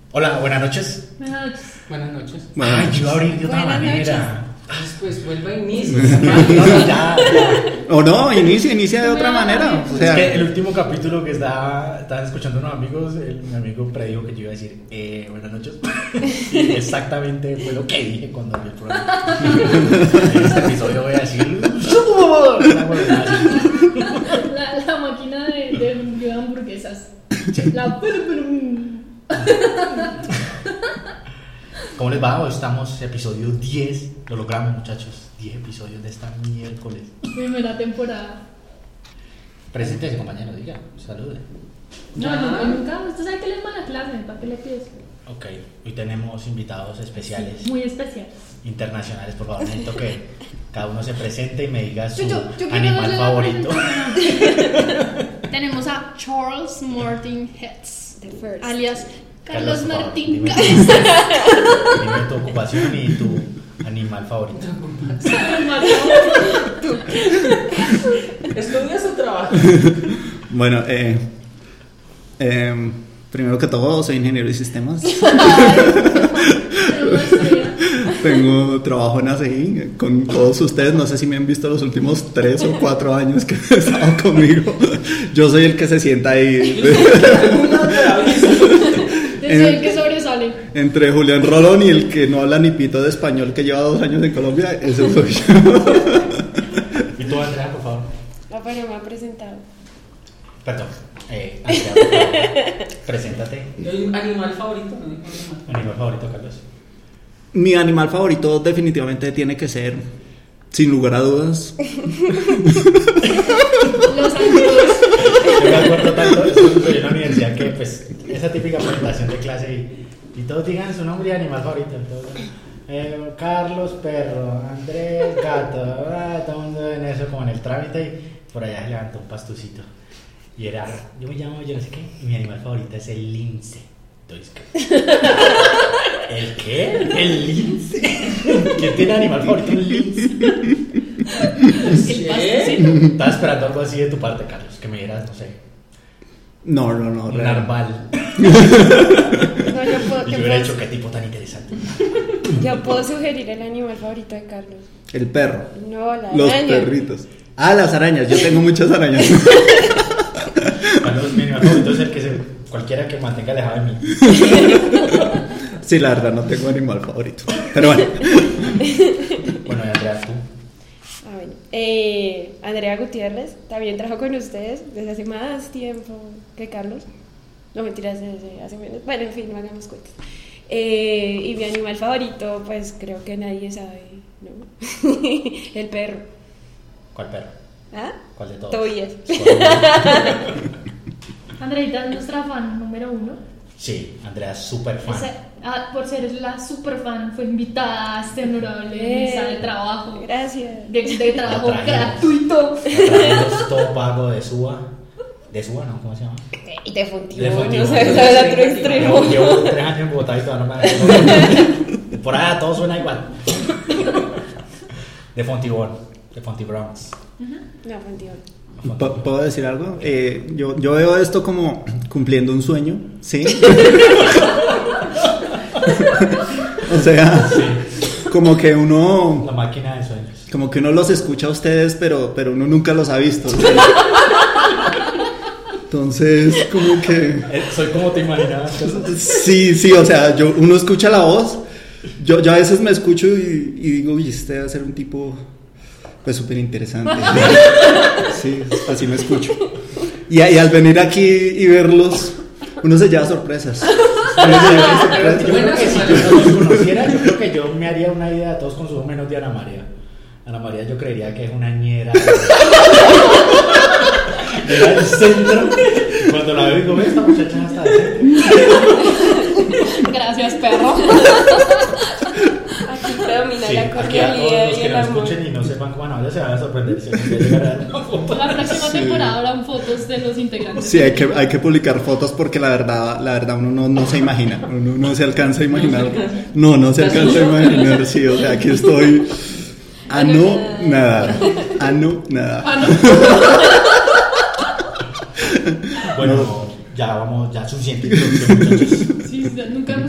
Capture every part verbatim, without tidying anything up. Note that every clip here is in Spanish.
Hola, buenas noches. Buenas noches. Buenas noches. Ay, yo iba a abrir de otra Buenas manera. Pues vuelva a inicio. No, no, ya, ya. O no, inicia, inicia de otra manera. O sea, Es que el último capítulo que estaba, estaban escuchando unos amigos, el, mi amigo predijo que yo iba a decir eh, buenas noches. Y exactamente fue lo que dije cuando vi el programa. En este episodio voy a decir La, la máquina de, de, de hamburguesas. La ¿Cómo les va? Hoy estamos episodio diez. Lo logramos, muchachos. diez episodios de esta miércoles. primera temporada. Preséntese, compañero, diga. Salude. No, no, nunca. Usted sabe que él es mala clase. ¿Para qué le pides? Ok, hoy tenemos invitados especiales. Muy especiales. Internacionales, por favor, necesito que cada uno se presente y me diga su Yo- yo quiero animal darle la favorito. Tenemos a Charles Martin Hetz, The first. alias Carlos, por favor, Martín dime, Hetz. dime tu ocupación y tu animal favorito. ¿Estudias o trabajas? bueno, eh, eh, primero que todo, soy ingeniero de sistemas. Tengo trabajo en A C I con todos ustedes. No sé si me han visto los últimos tres o cuatro años que han estado conmigo. Yo soy el que se sienta ahí. Desde el que sobresale. Entre Julián Rolón y el que no habla ni pito de español, que lleva dos años en Colombia, ese soy yo. ¿Y tú, Andrea, por favor? No, pero me ha presentado. Perdón. Eh, Andrea, por favor, preséntate. ¿Animal favorito? No dijo animal. Animal favorito, Carlos. Mi animal favorito definitivamente tiene que ser, sin lugar a dudas, Los amigos. Yo me acuerdo tanto de eso en la universidad que, pues, esa típica presentación de clase y, y todos digan su nombre y animal favorito. Entonces, eh, Carlos, perro, Andrés, gato. Ah, todo el mundo en eso, como en el trámite, y por allá se levantó un pastucito. Y era, yo me llamo, yo no sé qué, y mi animal favorito es el lince. Entonces, ¿qué? ¿El qué? ¿El lince? ¿Quién tiene animal favorito? ¿Un lince? El pastecito. Estaba esperando algo así de tu parte, Carlos, que me dieras, no sé, no, no, no, un real. narval. No, yo puedo, Y yo yo hubiera puedo- dicho, qué tipo tan interesante. yo puedo sugerir el animal favorito de Carlos. El perro, No, la los araña. perritos. Ah, las arañas, yo tengo muchas arañas. Carlos, mi animal favorito es el que se, cualquiera que mantenga alejado de mí. Sí, la verdad, no tengo animal favorito. Pero bueno, Bueno, y Andrea, tú. Ah, bueno. Eh, Andrea Gutiérrez también trabajo con ustedes desde hace más tiempo que Carlos. No, mentiras, desde hace menos. Bueno, en fin, no hagamos cuentas. Eh, y mi animal favorito, pues creo que nadie sabe, ¿no? El perro. ¿Cuál perro? ¿Ah? ¿Cuál de todos? Tobías. Andreita es nuestra fan número uno. Sí, Andrea es súper fan. Ese- ah, por ser la super fan, fue invitada a este honorable Eh, mesa de trabajo. Gracias. De, de trabajo La trajimos. gratuito. Trajimos todo pago de Suba. ¿De Suba, no? ¿Cómo se llama? Y te fontió, De no Fontibón. sabes al otro extremo. Llevo, llevo tres años en Bogotá y todavía no me Por allá todo suena igual. De Fontibón, de Fontibronx. No, Fontibón. ¿P- ¿puedo decir algo? Eh, yo, yo veo esto como cumpliendo un sueño, ¿sí? O sea, como que uno... La máquina de sueños. Como que uno los escucha a ustedes, pero, pero uno nunca los ha visto. Entonces, como que... Eh, Soy como te imaginabas. Sí, sí, o sea, yo, uno escucha la voz. Yo, yo a veces me escucho y, y digo, uy, este debe ser un tipo, pues, súper interesante. Sí, así me escucho. Y, y al venir aquí y verlos, uno se lleva sorpresas. Uno se lleva sorpresas. Yo creo que si yo no los conociera, yo creo que yo me haría una idea de todos con su menos de Ana María. Ana María yo creería que es una ñera. Era el centro. Cuando la veo digo, ve, esta muchacha está decente. Gracias, perro. Aquí predomina Sí, la aquí a todos cordialidad los y que el nos amor. escuchen y no sepan cómo Ana se van a sorprender si algún día llegara una foto. La próxima temporada habrán fotos de los integrantes. Sí, hay que, hay que publicar fotos porque la verdad, la verdad uno no, no se imagina, uno no se alcanza a imaginar. No, no se alcanza a imaginar, sí, o sea, aquí estoy a no nada, a no nada. Ah, no. Bueno, ya vamos, ya suficiente introducción, muchachos. Sí, nunca hemos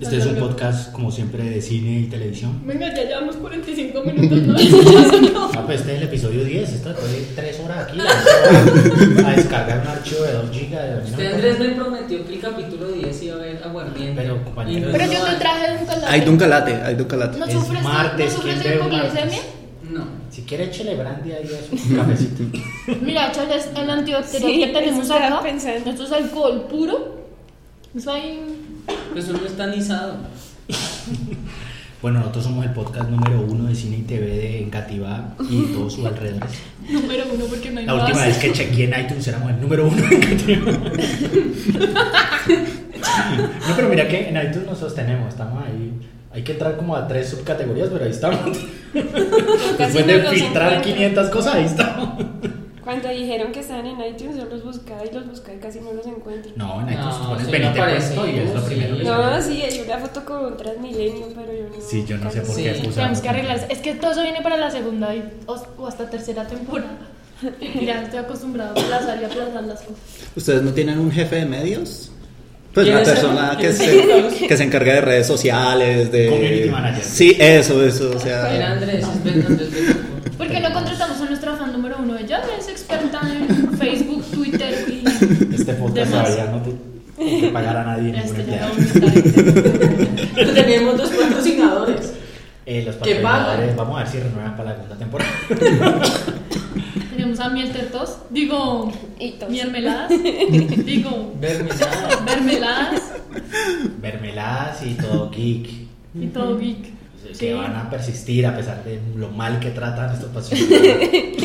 Este es un podcast, como siempre, de cine y televisión. Venga, ya llevamos cuarenta y cinco minutos, ¿no? no. Ah, pues este es el episodio diez. Esto después de tres horas aquí. A, a descargar un archivo de dos gigas. Usted, Andrés, me prometió que el capítulo diez iba a haber aguardiente. Pero, compañero, Pero yo te traje un calate. Hay Duncalate, hay Duncalate. ¿No Es sufres, martes, ¿no sufres ¿quién de ve un hipoglucemia? martes? No. Si quiere, échele brandy ahí a su cafecito. Mira, chales, el antibacterial Sí, que tenemos eso estaba acá, pensando. esto es alcohol puro. Eso hay... Pues solo está anisado. Bueno, nosotros somos el podcast número uno de cine y T V de Engativá y todos sus alrededores. número uno porque no hay La más. última vez que chequeé en iTunes éramos el número uno de Engativá. No, pero mira que en iTunes nos sostenemos, estamos ahí. Hay que entrar como a tres subcategorías, pero ahí estamos. Después de no los filtrar encuentro. quinientas cosas, ahí estamos. Cuando dijeron que estaban en iTunes, yo los buscaba y los buscaba y casi no los encuentro. No, en iTunes No, tú pones sí, Benito no aparece, Cuento y es lo sí. primero que No, sale. sí, hay una foto con un Transmilenio, pero yo no. Sí, yo no sé por Sí. qué puse. Tenemos que arreglar. Es que todo eso viene para la segunda y- o, o hasta tercera temporada. Y ya estoy acostumbrado a aplazar y aplazar las cosas. ¿Ustedes no tienen un jefe de medios? Pues ¿Quién una es el- persona que quién es se, el- que se encarga de redes sociales, de... Community manager. Sí, eso, eso, o sea... Era Andrés, es Ben- Andrés Betancourt. ¿Por qué no contratamos a nuestra fan número uno? Ella es experta en Facebook, Twitter y Este podcast demás. todavía no tiene que pagar a nadie, ningún Este ya empleado. lo Tenemos dos patrocinadores. Eh, los ¿Qué patrocinadores, pagan? vamos a ver si renuevan para la segunda temporada. Tenemos a Miel Tertos, digo, Y tos. Miermeladas, digo, Mermelada. mermeladas Mermeladas y todo geek. y todo geek. Que Sí. van a persistir a pesar de lo mal que tratan estos patrocinadores.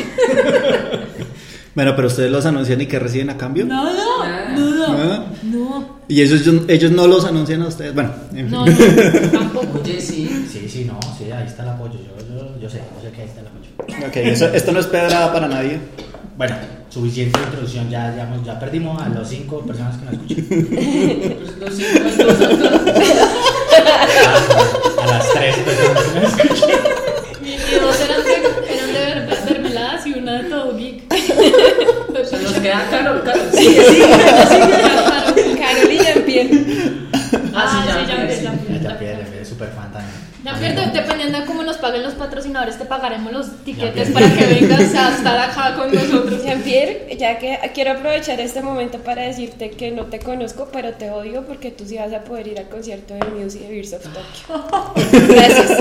Bueno, pero ustedes los anuncian y ¿qué reciben a cambio? Nada, Nada. nada, ¿Ah? no, Y ellos, ellos no los anuncian a ustedes. Bueno, en fin. no, no, tampoco. Oye, sí. Sí, sí, no, sí, ahí está el apoyo. Yo, yo, yo sé, yo sé que ahí está el apoyo. Ok, eso- esto no es pedrada para nadie. Bueno, suficiente introducción, ya, ya, hemos- ya perdimos a los cinco personas que nos escuchan. Pues los cinco, los otros. A, a las tres personas que nos escuchan. Y y dos eran de, eran de ver- mermeladas y una de todo geek. Se nos queda Carol. Carol. Sigue, sigue, sigue. Carol y Jean-Pierre. Ah, sí, Ah, sí, ya, ya, sí. ya. Ya, ya pierde, es súper fan también. Ya pierdo, dependiendo de cómo nos paguen los patrocinadores, te pagaremos los tiquetes Ya para que vengas a estar acá con nosotros. Jean-Pierre, ya que quiero aprovechar este momento para decirte que no te conozco, pero te odio porque tú sí vas a poder ir al concierto de Muse y de Beers of Tokyo. Gracias.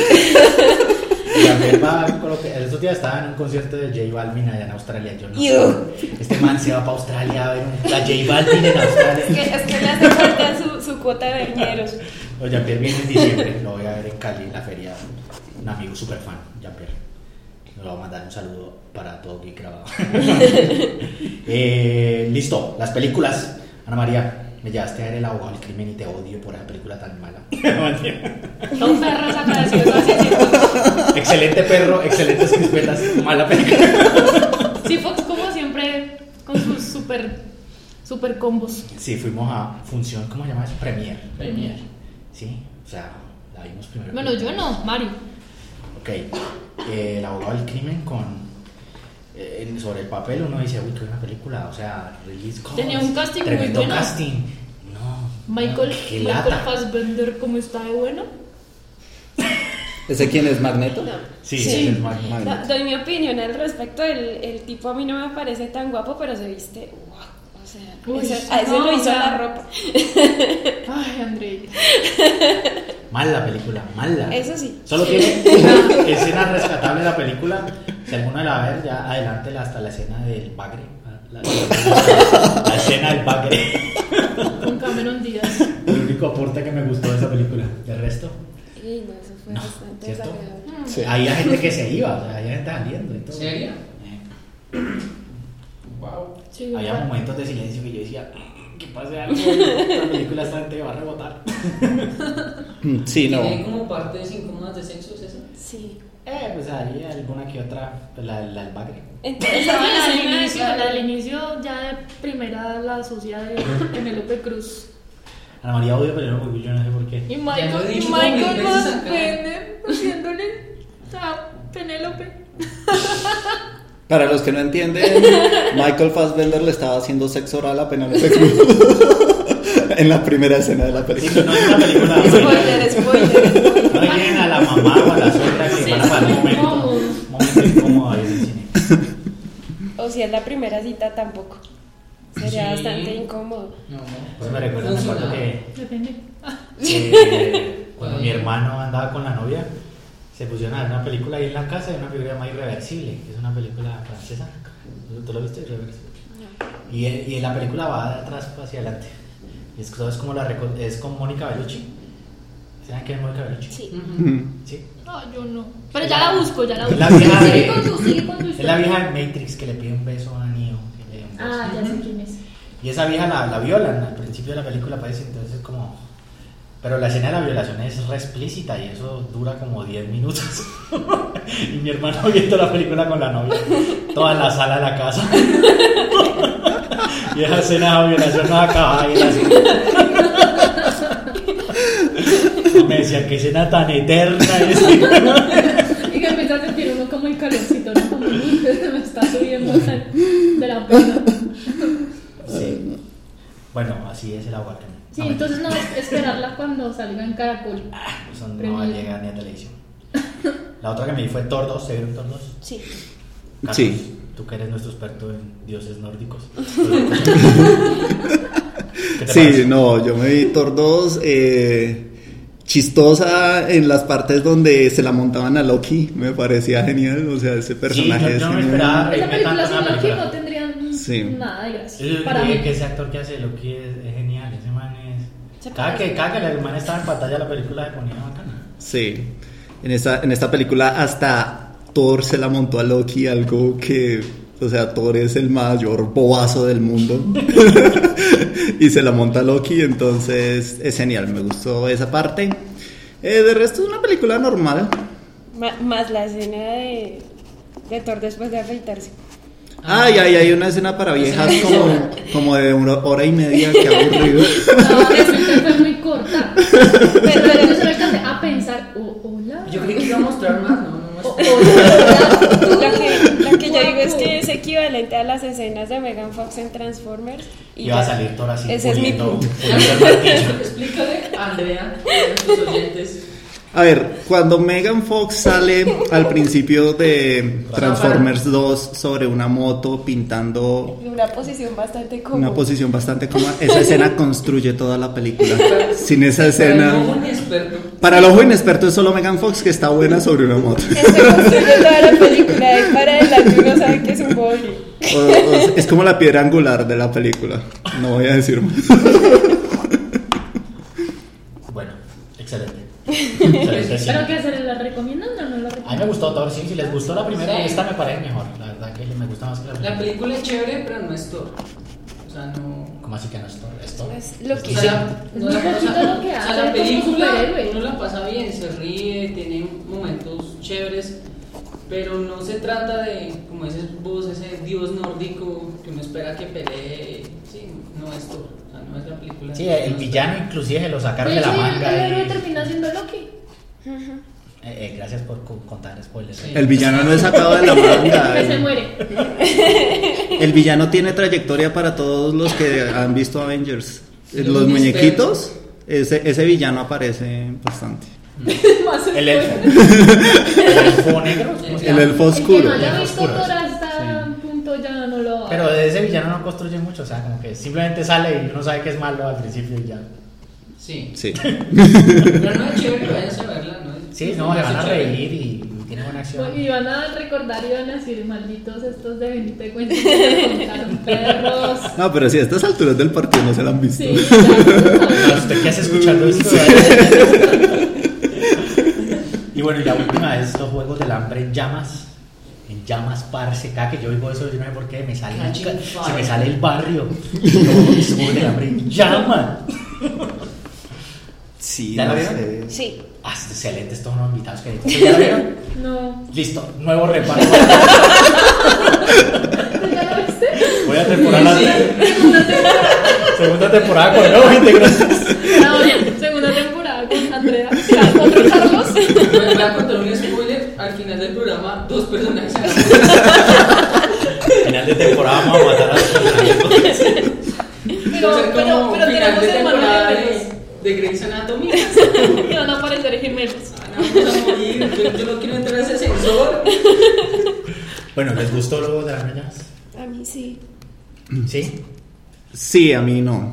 Y Gabriel va con lo que el otro día estaba en un concierto de J Balvin allá en Australia. Yo no Ew. sé. Este man se va para Australia a ver un- a J Balvin en Australia. Es que, es que le hace falta su, su cuota de verñeros. Oye, Jean-Pierre viene en diciembre, lo voy a ver en Cali, en la feria. Un amigo súper fan, Jean-Pierre. Le voy a mandar un saludo para todo Geek grabado. eh, listo, las películas. Ana María, me llevaste a ver El abogado del crimen y te odio por esa película tan mala. Son perros agradecidos así, así. Excelente perro, excelentes crispetas, mala película. Sí, Fox como siempre con sus super, super combos. Sí, fuimos a función, ¿cómo se llama eso? Premier. Premier. Sí, o sea, la vimos primero. Bueno, yo no, Mario. Ok, eh, El abogado del crimen con... eh, sobre el papel uno dice, uy, qué buena película, o sea, release costs, Tenía un casting muy tremendo bueno. casting. No, Michael, no, qué Michael lata. Fassbender, ¿cómo está de bueno? ¿Ese quién es, Magneto? Sí, Sí. sí, es más Magneto. Da- doy mi opinión al respecto. El, el tipo a mí no me parece tan guapo, pero se viste. Wow. O sea, Uy, eso- a ese no, lo hizo o sea. la ropa. Ay, André. Mal la película, mala. Eso sí. Solo tiene una escena rescatable de la película. Si alguno la va a ver, ya adelante hasta la escena del bagre. La, la- la escena del bagre. Con Cameron Díaz. El único aporte que me gustó de esa película. De resto, Y no, eso fue No, bastante ¿cierto? desagradable. Sí. había gente que se iba, o sea, había gente saliendo y todo. ¿En serio? Eh. Wow. Sí, Había igual. momentos de silencio que yo decía, que pase algo, la película esta gente va a rebotar. Mm, Sí, no. ¿Tiene como partes incómodas de sexo, es eso? Sí. Eh, pues ahí alguna que otra, pues la, la del bagre. Entonces, Estaba la al escena de inicio, Carol- al inicio ya de primera la socia de Penélope Cruz. Ana María odio pero no, yo no sé por qué. Y Ya lo he Michael, y dicho como mil Michael veces acá. Fassbender haciéndole a Penélope. Para los que no entienden, Michael Fassbender le estaba haciendo sexo oral a Penélope Cruz en la primera escena de la Sí, película. no es una película. Spoiler, spoiler. No lleven a la mamá o a la suegra que Sí, van a pasar un sí, momento, incómodo. un momento incómodo ahí en el cine. O si es la primera cita, tampoco. Sería Sí. bastante incómodo. No, Pues me recuerda, me acuerdo que, Depende. que cuando mi hermano andaba con la novia, se pusieron a ver una película ahí en la casa de una película llamada Irreversible, que es una película francesa. ¿Tú lo viste? Irreversible. Y, y la película va de atrás hacia adelante. Y es, todo es como la reco- es con Mónica Bellucci. ¿Saben quién es Mónica Bellucci? Sí. Ujú. Sí. No, yo no. Pero ya la busco, ya la Es busco. la vieja Sigue de- con tu, sigue con tu Es historia. la vieja de Matrix que le pide un beso a Neo. que le dé un beso. Ah, ya sé quién es. Y esa vieja la, la violan al principio de la película, parece, entonces es como... Pero la escena de la violación es re explícita y eso dura como diez minutos. Y mi hermano viendo la película con la novia, toda en la sala de la casa. Y esa escena de violación no acaba y él así. Me decía, qué escena tan eterna es. Y que empieza a sentir uno como el calorcito, ¿no? Como "Uy, se me está subiendo de la pena". Sí. Bueno, así es el agua. Sí, entonces no es esperarla cuando salga en Caracol. Eso no va a llegar ni a televisión. La otra que me di fue Thor dos, ¿se vieron Thor dos? Sí. Carlos, Sí. Tú que eres nuestro experto en dioses nórdicos. ¿Qué te Sí, parece? no, yo me vi Thor dos, eh, chistosa en las partes donde se la montaban a Loki, me parecía genial, o sea, ese personaje Sí, yo- es yo no me genial. esperaba. Esa reírme película tanto sin en una Loki película. no tendrían Sí. nada de gracia. Yo Para dije mí. que ese actor que hace Loki es, es genial, ese man es... Se Cada parece. que, cada que el man estaba en pantalla la película se ponía bacana. Sí, en esta, en esta película hasta Thor se la montó a Loki, algo que, o sea, Thor es el mayor bobazo del mundo y se la monta a Loki, entonces es genial, me gustó esa parte. Eh, de resto es una película normal. Ma- más la escena de, de Thor después de afeitarse. Ay, ay, hay una escena para viejas como, como de una hora y media, que aburrido. No, realmente fue muy corta. Pero yo solo alcancé a pensar, oh, hola. Yo creí que iba a mostrar más, ¿no? No Oh, mostró. hola. Lo que, lo que yo digo es Guapo. que es equivalente a las escenas de Megan Fox en Transformers. Y Iba a ya. salir Thor así, Ese es mi puliendo, punto. puliendo el martillo. Explícale, Andrea, a nuestros oyentes. A ver, cuando Megan Fox sale al principio de Transformers dos sobre una moto pintando Una posición bastante cómoda. una posición bastante cómoda, esa escena construye toda la película. Sin esa Pero escena... no un experto. Para el ojo inexperto es solo Megan Fox que está buena sobre una moto. Se construye toda la película de para adelante, uno sabe que es un boli. O- o- es como la piedra angular de la película. No voy a decir más. Bueno, excelente. Excelente, sí. ¿Pero qué hacer? ¿La recomiendan o no la A mí me recomiendan? gustó Thor, sí, si les gustó la primera, Sí. esta me parece mejor. La verdad que me gusta más que la La primera. película es chévere, pero no es todo. O sea, no. ¿Cómo así que no es Thor? ¿Es Thor? Es lo que O sea, Es no muy la pasa- poquito lo que o sea, hace la como película superhéroe. uno la pasa bien, se ríe, tiene momentos chéveres, pero no se trata de, como dices vos, ese dios nórdico que uno espera que pelee. Sí, no es todo. O sea, no es la película. Sí, el villano inclusive se lo sacaron de De la hecho, el manga. héroe y- termina siendo Loki. Eh, eh, gracias por co- contar spoilers. Sí. El villano no es sacado de la manga. Que se El, muere. el villano tiene trayectoria para todos los que han visto Avengers. Sí, Los un muñequitos, ese, ese villano aparece bastante. Más El spoiler. elfo. El elfo negro. ¿cómo se El llama? elfo El que oscuro. no haya Elfo visto oscuro, Thor hasta punto ya no lo va a- Pero de ese villano no construye mucho, o sea, como que simplemente sale y uno sabe que es malo al principio y ya. Sí. Sí. Pero no es chévere, váyanse a verla, ¿no? Sí, no, le van a Es chévere. reír y tiene buena acción. Y van a recordar y van a decir, malditos estos de Benito y Cuentos que me contaron perros. No, pero si a estas alturas del partido no se la han visto. Sí, ya. Pero ¿usted qué hace escuchando esto? Y bueno, y la última es los Juegos del Hambre en llamas. En llamas, parce. Cada que yo oigo eso, yo no sé por qué, me sale, Catching se fire. me sale el barrio. Y yo, los Juegos del Hambre en llamas. Sí, ¿Ya la no vieron? sé. Sí. Ah, excelente, estos son los invitados que hay. ¿Ya lo vieron? No. Listo, nuevo reparto. ¿Ya lo viste? Voy a temporada. Segunda temporada con nuevos integrantes. No, segunda temporada con Andrea. Otro Carlos. Voy voy a contar un spoiler. Al final del programa, dos personajes se enamoran. Final de temporada vamos a matar a los personajes. Pero, Va a ser pero, como pero final tenemos de hermanos temporada de Grey's Anatomy. Y van a aparecer gemelos. Ah, no, vamos a morir. Yo, yo no quiero entrar a ese ascensor. Bueno, ¿les gustó luego de las niñas? A mí sí. ¿Sí? Sí, a mí no.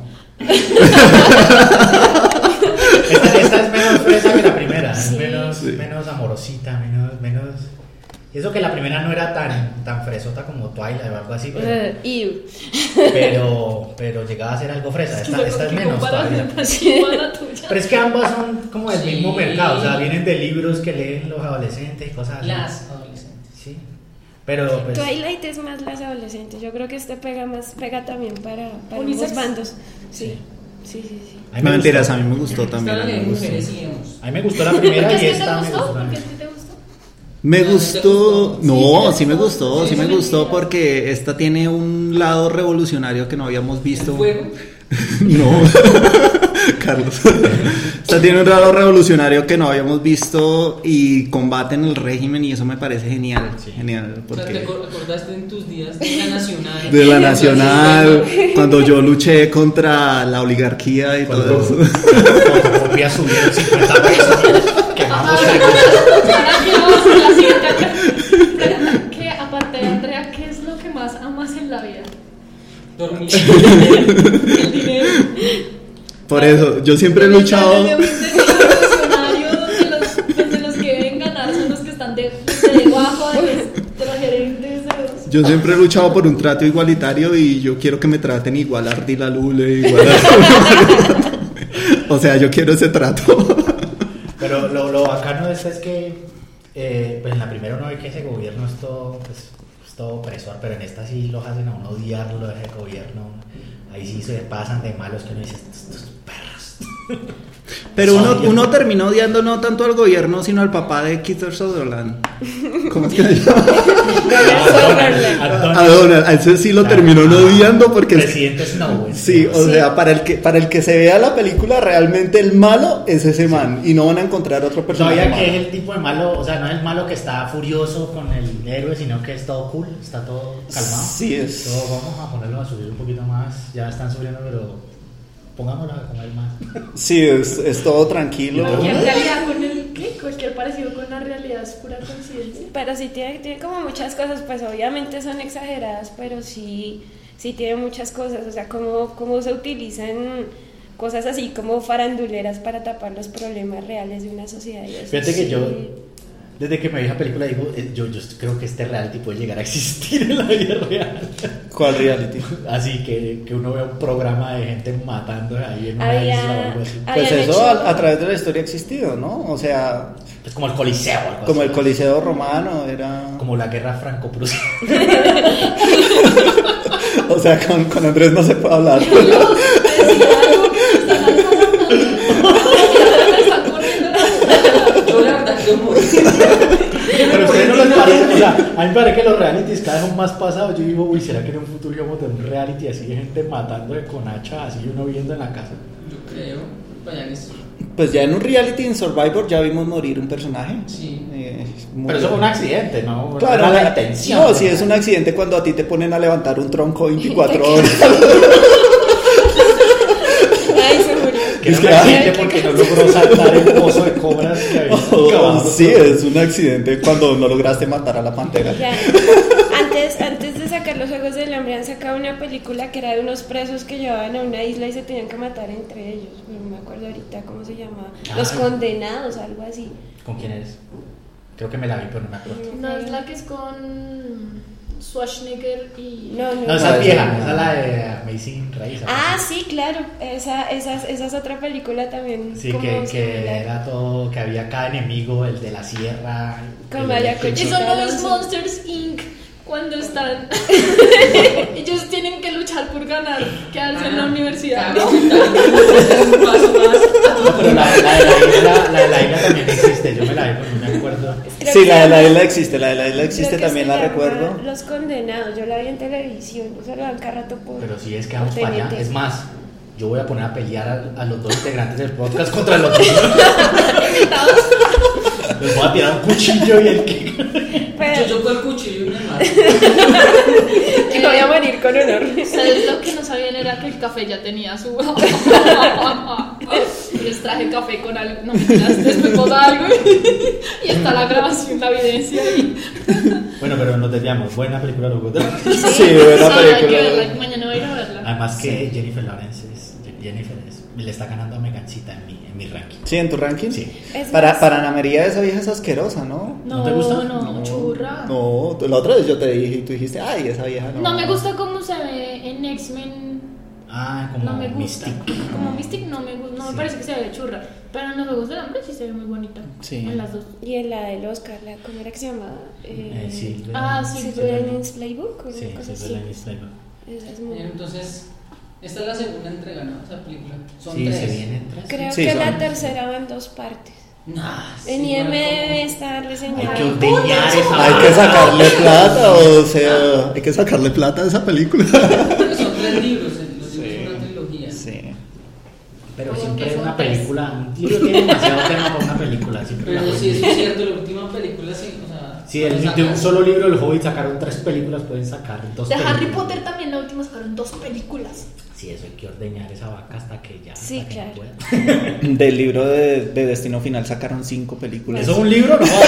Esta, esta es menos fresa que la primera, es Sí. menos, Sí. menos amorosita, menos, menos... Y eso que la primera no era tan, tan fresota como Twilight o algo así, pero, Uh, ew. pero, pero llegaba a ser algo fresa. Esta, esta es menos todavía. La tuya. Pero es que ambas son como del mismo Sí. mercado, o sea, vienen de libros que leen los adolescentes y cosas así. Las adolescentes. Sí. Pero pues, Twilight es más las adolescentes. Yo creo que este pega más, pega también para, para Unisex. ambos bandos. Sí, sí, sí, sí. a mí No me mentiras, gustó. a mí me gustó también. Esta a mí de me gustó. mujeres y hemos. A mí me gustó la primera ¿Por qué y es que te esta me gustó? gustó. ¿Por qué es que te gustó? Me No, ¿te gustó, gustó? no, Sí, sí me te gustó, gustó. sí me Sí, gustó sí. porque esta tiene un lado revolucionario que no habíamos visto. ¿El fuego? No, Carlos. Esta tiene un lado revolucionario que no habíamos visto y combaten el régimen y eso me parece genial, Sí. genial. O sea, ¿te Porque acor- acordaste en tus días de la Nacional? de la Nacional, cuando yo luché contra la oligarquía y todo Cuando eso. fotocopias subieron cincuenta pesos, quemamos Ahora, el- ahora que vamos con la siguiente pregunta, que aparte de Andrea, ¿qué es lo que más amas en la vida? Dormir. El dinero. Por eso, yo siempre he luchado. Obviamente, el revolucionario donde los, donde los que deben ganar son los que están de, de debajo de los, de los gerentes de los... Yo siempre he luchado por un trato igualitario y yo quiero que me traten igual a Ardila Lule, igual a... O sea, yo quiero ese trato. Pero lo, lo bacano de esta es que, eh, pues en la primera uno ve que ese gobierno es todo, pues, es todo opresor, pero en esta sí los hacen a uno odiarlo, ese gobierno. Ahí sí se pasan de malos que uno dice, estos, estos perros. Pero uno, Odio. uno terminó odiando no tanto al gobierno, sino al papá de Kiefer Sutherland. ¿Cómo es que se llama? Antonio, A Donald. A ese sí lo Claro. terminó no Ah, odiando porque... Presidente Snow. es- Sí, o sea, para el, que, para el que se vea la película, realmente el malo es ese man. Y no van a encontrar otro personaje Todavía que malo. es el tipo de malo, o sea, no es el malo que está furioso con el héroe, sino que es todo cool, está todo calmado. Sí, es... Todo, vamos a ponerlo a subir un poquito más, ya están subiendo, pero pongámoslo a comer más. Sí, es, es todo tranquilo. Cualquier realidad con el, ¿qué? Cualquier parecido con la realidad es pura coincidencia. Pero sí tiene, tiene como muchas cosas, pues obviamente son exageradas, pero sí, sí tiene muchas cosas, o sea, cómo, cómo se utilizan cosas así como faranduleras para tapar los problemas reales de una sociedad. Y eso Fíjate que sí. yo, desde que me vi la película, digo, eh, yo, yo creo que este reality puede llegar a existir en la vida real. ¿Cuál reality? Así que, que uno vea un programa de gente matando ahí en una Había- isla o algo así. había- Pues Habían eso hecho- a, a través de la historia ha existido, ¿no? O sea, Es como el Coliseo, algo como así. el Coliseo romano era... Como la guerra franco-prusiana. O sea, con, con Andrés no se puede hablar. Decía algo que me están alcanzando. Me están corriendo. Yo la verdad que morí. Pero a ustedes no les parece, o sea, a mí me parece que los realities cada vez son más pasados. Yo digo, uy, ¿será que en un futuro íbamos a tener un reality así de gente matándose con hacha, así uno viendo en la casa? Yo creo. Vayan eso. Pues ya en un reality en Survivor ya vimos morir un personaje. Sí. Eh, muy- Pero eso fue un accidente, ¿no? Claro, no era la la- intención. No, si es un accidente cuando a ti te ponen a levantar un tronco veinticuatro horas. Ay, se murió. Que era un Es que- accidente porque no logró saltar el pozo de cobras que había Oh, acabado. sí, es un accidente cuando no lograste matar a la pantera. Ya. Antes, antes de sacar los Juegos del Hambre han sacado una película que era de unos presos que llevaban a una isla y se tenían que matar entre ellos. No me acuerdo ahorita cómo se llamaba. Los Ah. Condenados, algo así. ¿Con quién eres? Creo que me la vi, pero no me acuerdo. No es la que es con Schwarzenegger y... No, no. No, esa es vieja, no. esa es la de Amazing Race. Ah, sí, claro. Esa, esa, esa es otra película también. Sí, como que, que similar. era todo, que había cada enemigo, el de la sierra. Con el- María el- Conchita. Eso no es Monsters incorporated cuando están... Ellos tienen que luchar por ganar, quedarse en la universidad. Cabe ocultar un paso más. No, pero la, la de la isla, la de la isla también existe, yo me la vi, pero no me acuerdo. Creo Sí, que la de se la llama- isla existe, la de la isla creo existe, que también se la llama recuerdo. Los Condenados, yo la vi en televisión, eso lo dan cada rato por... Pero sí es que vamos por para allá. T N T. Es más, yo voy a poner a pelear a, a los dos integrantes del podcast contra los dos. Les voy a tirar un cuchillo y el que. Pero- Yo choco el cuchillo y me mato. y voy a morir con honor. Ustedes lo que no sabían era que el café ya tenía su... les traje café con algo. No, mentiras, les fuimos a algo y está la grabación, la evidencia ahí. Bueno, pero nos desviamos. Buena película, Los Juegos del Hambre. Sí, buena Sí, hay que película. verla, mañana voy a ir a verla. Además que Jennifer Lawrence es, Jennifer es, le está ganando a Megancita en mi, en mi ranking. Sí, en tu ranking. Sí. Es Para, más, para Ana María esa vieja es asquerosa, ¿no? No, ¿No te gusta? no, churra. No, la otra vez yo te dije y tú dijiste, ay, esa vieja no. No me gusta cómo se ve en X-Men. Ah, como No me gusta. Mystic. Como Mystic no me gusta, no Sí. me parece que se ve churra. Pero en los Juegos del Hambre sí se ve muy bonita. Sí. En las dos. y en la del Oscar, la, ¿cómo era que se llamaba? Eh, sí. Ah, sí, sí, Silverman's Playbook. o una Sí, cosa sí, así. es la misma. Esa es muy- Entonces, esta es la segunda entrega, ¿no? Esa película. Son Sí, tres. se vienen tres. Creo Sí, que son- la tercera va en dos partes. Nah, En sí, I M D B bueno, está Hay reseñada. que ordeñar esa Hay que vaca. sacarle plata, o sea, hay que sacarle plata a esa película. como- Son tres libros, eh, los libros Sí. son una trilogía. Sí. Pero Como siempre que es son una tres. película. Un libro tiene demasiado tema para una película. Siempre la Pero pueden- sí, eso es cierto, la última película sí, o sea... Sí, el- sacan- de un solo libro del Hobbit sacaron tres películas, pueden sacar dos De películas. Harry Potter también la última sacaron dos películas. Sí, eso hay que ordeñar esa vaca hasta que ya. Sí, hasta que no claro. pueda. Del libro de, de Destino Final sacaron cinco películas. ¿Eso es un libro? No.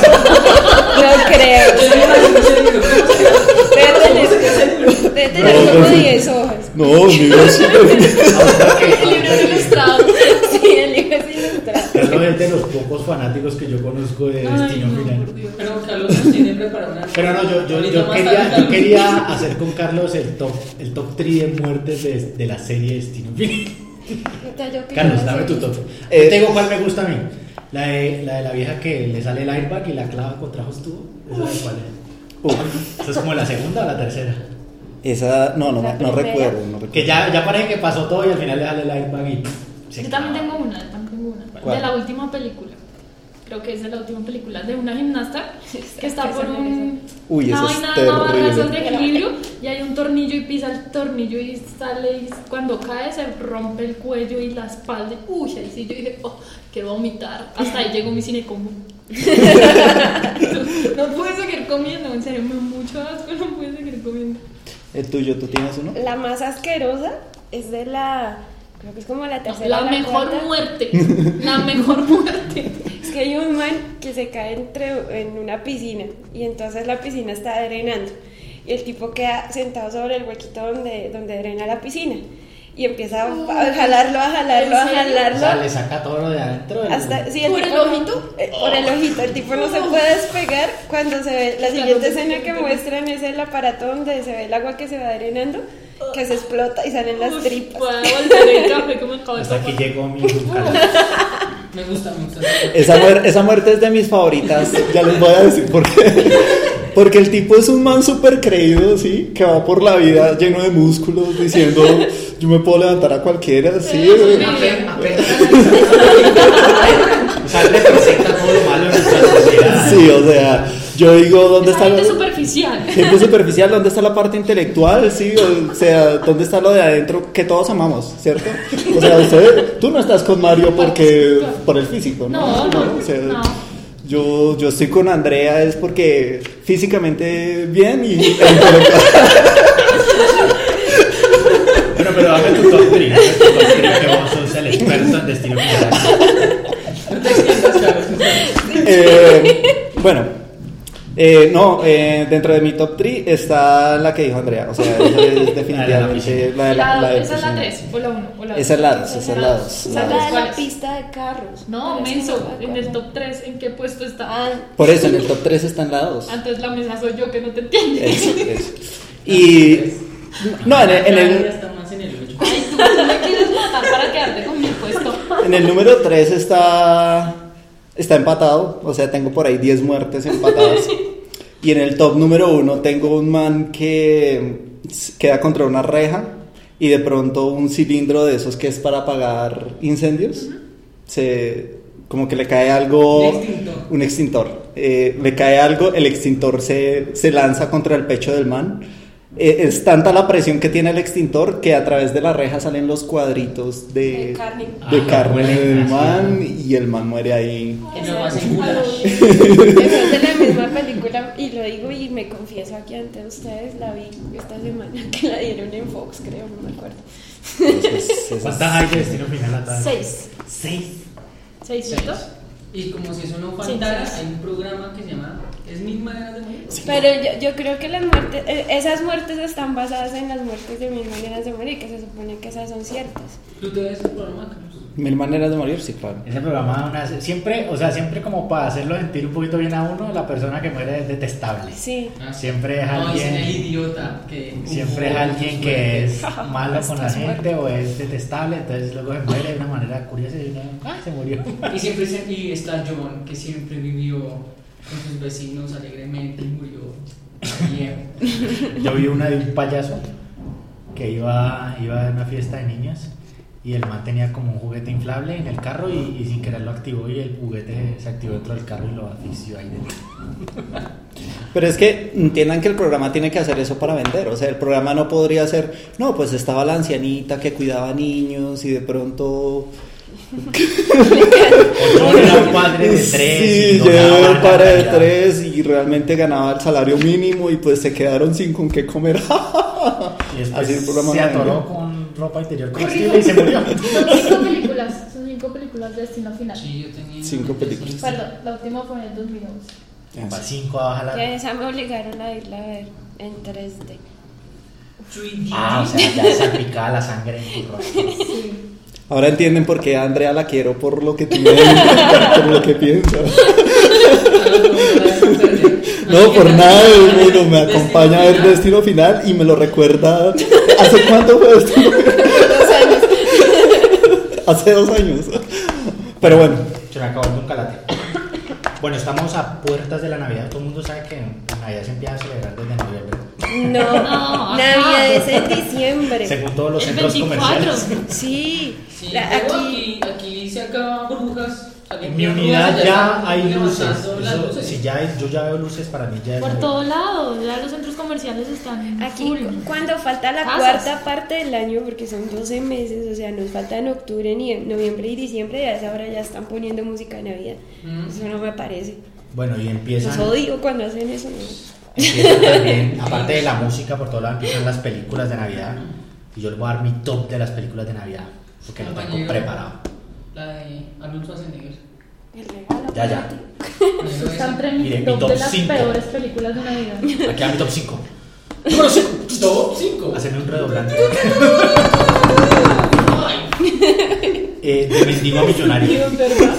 No creo. Yo no imagino ese libro, ¿cómo se llama? Debe ¿Cómo se llama ese tener, libro? debe tener No, como no sé. diez hojas. No, un libro súper. El libro ilustrado. Sí, el libro es ilustrado. Carlos es de los pocos fanáticos que yo conozco de Destino Ay, no, Final. por Dios. Pero Carlos nos tiene preparado una... Pero no, yo, yo, Ahorita yo, más quería, tarde, yo Carlos. quería hacer con Carlos el top el top tres de muertes de, de la serie Destino Final. Entonces, yo Carlos, quería dame tu hacer- top. Eh, Yo te digo cuál me gusta a mí. La de, la de la vieja que le sale el airbag y la clava contra tubo. ¿Esa de cuál es? Uf, ¿Esa es como la segunda o la tercera? esa, no, no, La no primera. recuerdo. No recuerdo. Que ya, ya parece que pasó todo y al final le sale el airbag y se Yo también clava. tengo una, yo también tengo una. ¿Cuál? De la última película. Creo que es de la última película de una gimnasta que está por un Uy, una eso es vaina, una barra de esas de terrible. equilibrio y hay un tornillo y pisa el tornillo y sale y cuando cae se rompe el cuello y la espalda. Uy, ahí sí yo dije, oh, quiero vomitar. Hasta ahí llegó mi cine combo. No pude seguir comiendo, en serio, me da mucho asco, no pude seguir comiendo. ¿El tuyo, tú tienes uno? La más asquerosa es de la. Creo que es como la tercera. La o mejor cuarta. muerte, la mejor muerte. Es que hay un man que se cae entre, en una piscina y entonces la piscina está drenando y el tipo queda sentado sobre el huequito donde, donde drena la piscina y empieza a, a jalarlo, a jalarlo, a ¿En serio? O sea, jalarlo le saca todo lo de adentro. del- hasta sí, ¿Por el tipo no- ojito? eh, por el ojito, el tipo no se puede despegar. Cuando se ve la Claro, siguiente sí, escena sí, que sí. muestran es el aparato donde se ve el agua que se va drenando, que se explota y salen las Uf, tripas. voy a volver el café que me acabo de Hasta aquí tomar. llegó mi Carlos. Me gusta, me gusta. Esa, muer- esa muerte es de mis favoritas, ya les voy a decir por qué. Porque el tipo es un man súper creído, ¿sí? Que va por la vida lleno de músculos diciendo, yo me puedo levantar a cualquiera, ¿sí? Sí. Apenas, apenas. O sea, representa todo lo malo en nuestra sociedad. Sí, o sea, yo digo, ¿dónde Esa está gente lo superficial. gente superficial? ¿Dónde está la parte intelectual? Sí, o sea, ¿dónde está lo de adentro que todos amamos, ¿cierto? O sea, usted, tú no estás con Mario porque por el físico, ¿no? No, no, O sea, no. Yo, yo estoy con Andrea es porque físicamente bien y e intelectual. Bueno, pero dame tu top tres. dame tu top tres, que vos sos el experto en Destino Final. No te extiendas, Carlos. Eh, bueno, eh, no, eh, dentro de mi top tres está la que dijo Andrea. O sea, esa es definitivamente la de la, la de Esa es la piscina. tres o la uno o la dos. Esa es la dos, esa es la dos. Esa es la de ¿Cuál la es? pista de carros. No, Pero es que menso, no me en el acuerdo. top tres, ¿en qué puesto está? Ah, Por eso, en el top tres está en la dos. Antes la mesa soy yo que no te entiende. Eso, eso. Y. No, en el, en Ya el, está más en el ocho. Ay, tú, tú me quieres matar para quedarte con mi puesto. en el número tres está. Está empatado. O sea, tengo por ahí diez muertes empatadas. Y en el top número uno tengo un man que queda contra una reja. Y de pronto un cilindro de esos que es para apagar incendios. Se. Como que le cae algo. Un extintor. Un extintor. Eh, le cae algo, el extintor se, se lanza contra el pecho del man. eh, es tanta la presión que tiene el extintor que a través de la reja salen los cuadritos de, De carne. de Ah, carne huele del así. man y el man muere ahí. Y lo hacen goulash. Eso es de la misma película y lo digo y me confieso aquí ante ustedes, la vi esta semana que la dieron en Fox, creo, no me acuerdo. Entonces, es- ¿Cuántas hay de Destino Final a tal? Seis. Seis. ¿Seiscientos? Y como si eso no Sí, faltara, sí. hay un programa que se llama ¿Es Mil Maneras de Morir? Pero yo, yo creo que las muertes, eh, esas muertes están basadas en las muertes de Mil Maneras de Morir, que se supone que esas son ciertas. ¿Tú te ves el programa, Carlos? Mil maneras de morir, sí, claro. Ese programa una- siempre, o sea, siempre como para hacerlo sentir un poquito bien a uno, la persona que muere es detestable. Sí. Ah, Siempre es No, dicen el alguien, idiota que... siempre es Uf, alguien que es malo con la Estás gente o es detestable, entonces luego se muere de una manera curiosa y uno, ah, se murió. Y siempre se- y está John, que siempre vivió con sus vecinos alegremente y murió bien. Yo vi una de un payaso que iba, iba a una fiesta de niños y el man tenía como un juguete inflable en el carro y, y sin querer lo activó y el juguete se activó dentro del carro y lo asfixió ahí dentro. Pero es que entiendan que el programa tiene que hacer eso para vender. O sea, el programa no podría ser, no, pues estaba la ancianita que cuidaba niños y de pronto... O yo era un padre de tres. Sí, y yo era donaba el la padre de Navidad. tres y realmente ganaba el salario mínimo y pues se quedaron sin con qué comer. Y después Así el programa se no atoró vendió. con ropa interior comestible y se murió. Son cinco películas, son cinco películas de Destino Final. Sí, yo tenía... Cinco películas. Perdón, la última fue en el dos mil once. Para cinco a bajar Ya la... esa me obligaron a irla a ver en tres D. Ah, o sea, ya salpicaba la sangre en tu rostro. Sí. Ahora entienden por qué a Andrea la quiero por lo que tiene, por lo que piensa. No, por nada del mundo, me acompaña a ver Destino Final y me lo recuerda. ¿Hace cuánto fue Destino Final? Dos años. Hace dos años. Pero bueno, Se me acabó el un calate. Bueno, estamos a puertas de la Navidad. Todo el mundo sabe que la Navidad se empieza a celebrar desde noviembre. No, No, Navidad ajá. es en diciembre. Según todos los El centros veinticuatro. comerciales. Sí, Sí, la- pero aquí. aquí, aquí se acaban burbujas. En mi unidad ya hay luces. levantando las Eso, luces. si ya hay- yo ya veo luces para mí ya es Por Navidad. todos lados, ya los centros comerciales están Aquí, full. cu- cuando falta la Casas. cuarta parte del año, porque son doce meses, o sea, nos falta en octubre, ni en noviembre y diciembre, y a esa hora ya están poniendo música de Navidad. Mm. Eso no me parece. Bueno, y empiezan, Los odio cuando hacen eso. ¿no? empiezan también, aparte de la música, por todos lados empiezan las películas de Navidad. Y yo les voy a dar mi top de las películas de Navidad, porque lo tengo Compañero. preparado. La de Arnold Schwarzenegger. El regalo. Ya, ya. Eso Está es- entre mi Mire, mi top top de las cinco. peores películas de Navidad. Aquí va mi top cinco. Número cinco. Top cinco. Hacerme un redoblante. Eh, de Mendigo a Millonario. Dios, ¿verdad?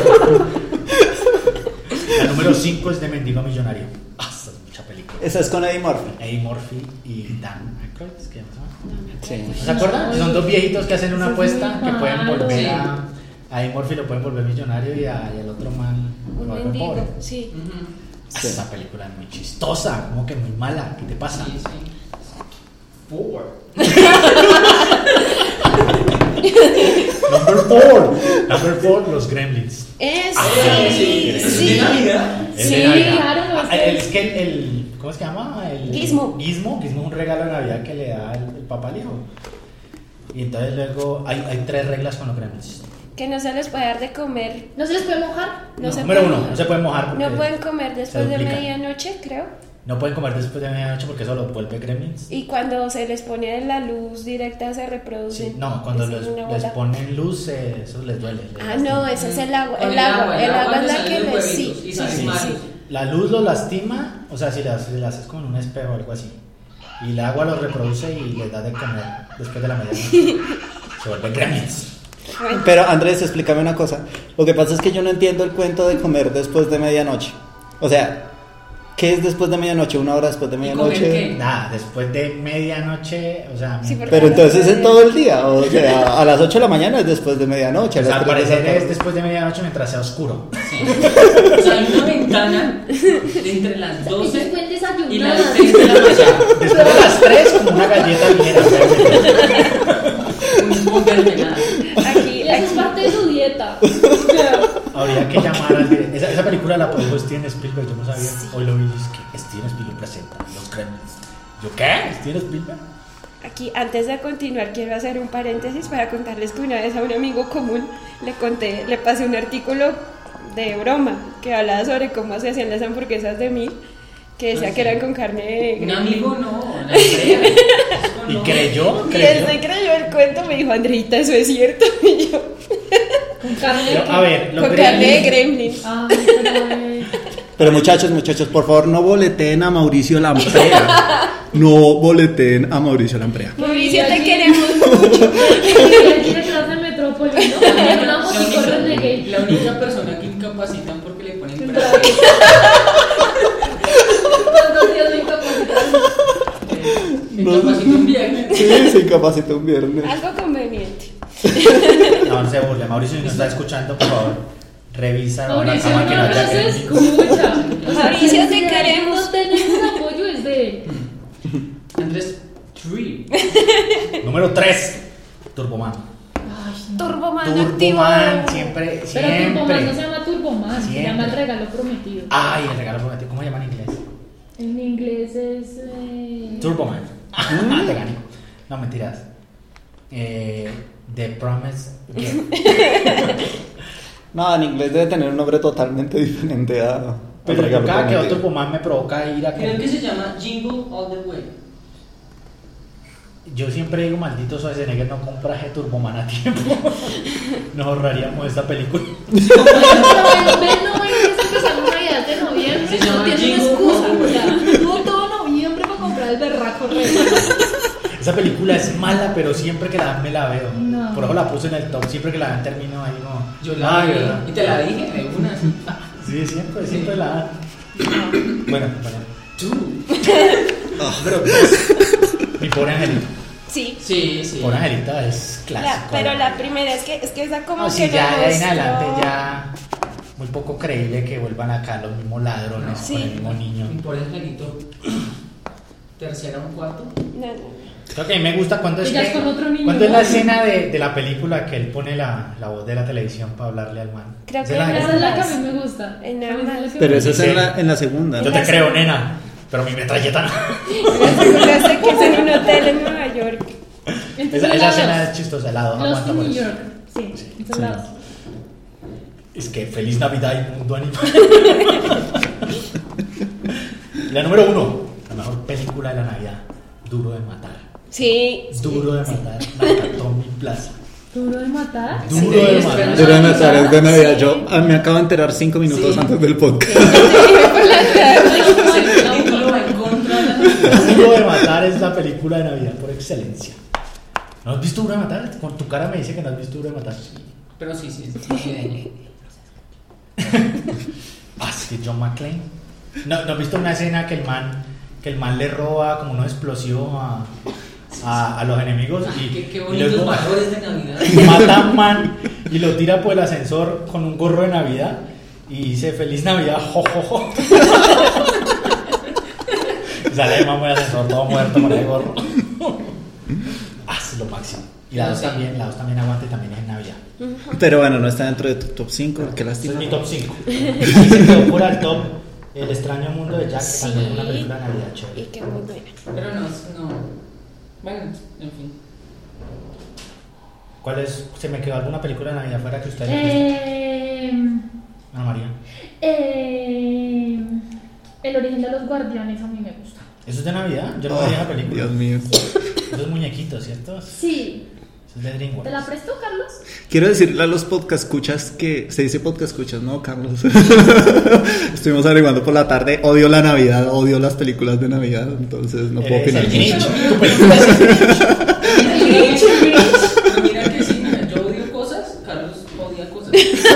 La número cinco es de Mendigo a Millonario. Ah, esa es mucha película. esa es con Eddie Murphy. Eddie Murphy y Dan Aykroyd, ¿es que se llama? Sí. ¿Se acuerdan? Son dos viejitos que hacen una Eso es apuesta muy que pueden malo. volver Sí. a. A Eddie Murphy lo pueden volver millonario y, a- y al otro man lo Un vuelven mendigo, pobre. sí. Ujú. Sí. Esa película es muy chistosa, como que muy mala. ¿Qué te pasa? Sí, sí. Four. Number four. Number four, los Gremlins. Es, Ah, sí, ¿Es sí. de Navidad? Es Sí, de Navidad. claro, no, Ah, es- es que el, el- ¿cómo se llama? El Gizmo. Gizmo, Gizmo es un regalo de Navidad que le da el, el papá al hijo. Y entonces luego hay, hay tres reglas con los Gremlins. Que no se les puede dar de comer. ¿No se les puede mojar? No, se Número puede uno, mojar. no se pueden mojar porque No pueden comer después de duplican. medianoche, creo. No pueden comer después de medianoche porque eso los vuelve Gremlins. Y cuando se les pone la luz directa se reproducen. Sí, no, cuando Es les, una les bola. ponen luz, eh, eso les duele. les Ah, lastima. no, ese es el agua. Con El agua, el agua es le la salen que los les. huevitos Sí, y sí, salen sí, malos. sí. La luz los lastima, o sea, si las, si las haces como en un espejo o algo así. Y el agua los reproduce y les da de comer después de la medianoche. Se vuelven Gremlins. Bueno, Pero Andrés, explícame una cosa. Lo que pasa es que yo no entiendo el cuento de comer después de medianoche. O sea, ¿qué es después de medianoche? ¿Una hora después de comer medianoche? qué? Nada, después de medianoche, o sea, Sí, porque- Pero entonces es en todo el día. O sea, a las ocho de la mañana es después de medianoche. a pues las al tres de la parecer es tarde. después de medianoche mientras sea oscuro. Sí. O sea, hay una ventana de entre las Ellos doce pueden desayunar. y las seis de la O mañana. sea, después de las tres como una galleta ligera. Un un mermelada. aquí, Y eso es aquí. parte de su dieta. Habría que llamar al dire- esa, esa película la produjo Steven Spielberg, yo no sabía. Hoy lo vi y es que Steven Spielberg presenta Los Gremlins. ¿Yo qué? ¿Steven Spielberg? Aquí, antes de continuar, quiero hacer un paréntesis para contarles que una vez a un amigo común le conté, le pasé un artículo de broma que hablaba sobre cómo se hacían las hamburguesas de mil, que decía Ah, sí. que eran con carne de Un gremlin. amigo no, la Andrea. ¿Y No. creyó? Y ¿Creyó? desde creyó el cuento, me dijo, Andreita, eso es cierto. Y yo, Con carne de Pero, qué? a ver, lo con primero- carne de gremlin. Ay, pero, eh, Pero muchachos, muchachos, por favor no boleteen a Mauricio Lamprea. No boleteen a Mauricio Lamprea. Mauricio, te allí- queremos. Y allí detrás de Metrópolis, ¿no? Hablamos La y única, corren de gay. la única persona que incapacitan porque le ponen En brazo. brazo. ¿Cuántos días de incapacitados? Incapacita un viernes. Sí, se incapacitó un viernes. Algo conveniente. No, no se burle. Mauricio, si nos está escuchando, por favor, revisa la Mauricio cama que no no haya nos gremlins. escucha. O sea, Mauricio, si te alguien queremos. No tenemos apoyo es de él. Andrés, three. Número tres, Turboman. Ay, no. Turboman activo. Turboman, siempre, Pero Turboman no se siempre. llama Turboman, se Siempre. llama El Regalo Prometido. Ay, el regalo prometido. ¿Cómo se llama en inglés? En inglés es. Eh... Turboman. Te gané. No, mentiras. Eh, The Promise Gift. No, en inglés debe tener un nombre totalmente diferente a. al Pero yo regalo cada que veo prometido. Turboman me provoca ir a Creo que se llama Jingle All the Way. Yo siempre digo, maldito Schwarzenegger, no compraje Turboman a tiempo. Nos ahorraríamos esta película. No, el Ben no empieza a empezar en Navidad de noviembre. Se No llama tiene una Jingle excusa. All the Way. Ya. Tuvo todo noviembre para comprar el berraco regalo. Esa película es mala, pero siempre que la dan me la veo. No. Por eso la puse en el top. Siempre que la dan termino ahí como. Yo la Ay, vi ¿verdad? y te la dije de una. Sí, siempre, Sí. siempre la dan. Bueno, bueno. Tú. Pero pues, mi pobre angelito. Sí. Sí, sí. Pobre angelita es La- clásico. pero la primera es que es que esa como No, que sí, ya nos de ahí en mostró- adelante ya muy poco creíble que vuelvan acá los mismos ladrones Sí. con el mismo niño. Y por angelito. Tercera o cuarto. No, no, no. Creo que a mí me gusta cuando es, Ella que- es con otro niño, cuando es ¿no? la escena de, de la película que él pone la, la voz de la televisión para hablarle al man. Creo Esa que es la- Esa es la que a mí me gusta. En A mí esa es la ambas. que Pero me esa es gusta. en la, en la segunda. Yo ¿no? te creo, nena, pero mi metralleta no. La segunda sé que es en un hotel en Nueva York. Entonces, Esa, esa la escena dos. es chistosa, la dos Lost aguanta in por New eso. York. Sí, esa es la dos. Es que feliz Navidad y mundo animal. La número uno, la mejor película de la Navidad, Duro de Matar. Sí. Duro de Matar, Nakatomi Plaza. ¿Duro de matar? Duro Sí, de espera. Matar. Duro de matar, es de Navidad. Sí. Yo ah, me acabo de enterar cinco minutos Sí. antes del podcast. El título va en contra de la. Duro de Matar es la película de Navidad por excelencia. ¿No has visto Duro de Matar? Con tu cara me dice que no has visto Duro de Matar. Pero sí, sí, es navideña. Ah, es que John McClane. ¿No, ¿No has visto una escena que el man, que el man le roba como unos explosivos a, a, a los enemigos? Y, Qué, qué y bonitos luego valores de Navidad. mata a un man y lo tira por el ascensor con un gorro de Navidad y dice Feliz Navidad, jo, jo, jo. Y sale el man por el ascensor todo muerto con el gorro. Ah, es lo máximo. Y la dos Sí. también, la dos también aguanta y también es en Navidad. Pero bueno, no está dentro de tu top cinco. Qué Este lástima. es mi top cinco. Y se quedó fuera del top El extraño mundo de Jack, que también es una Sí. película de Navidad chévere. Y que muy buena. Pero no, no. Bueno, en fin. ¿Cuál es? ¿Se me quedó alguna película de Navidad fuera que usted haya visto? Eh, Ana María. eh, el origen de los guardianes a mí me gusta. ¿Eso es de Navidad? Yo no veía esa película. Dios mío. Esos muñequitos, ¿cierto? Eso Sí. es de DreamWorks. ¿Te la presto, Carlos? Quiero decirle a los podcast escuchas que se dice podcast escuchas, ¿no, Carlos? Estuvimos averiguando por la tarde. Odio la Navidad, odio las películas de Navidad, entonces no puedo Eres opinar el mucho. Grinch. Tu película es el Grinch. Pero mira que sí, mira, yo odio cosas, Carlos odia cosas.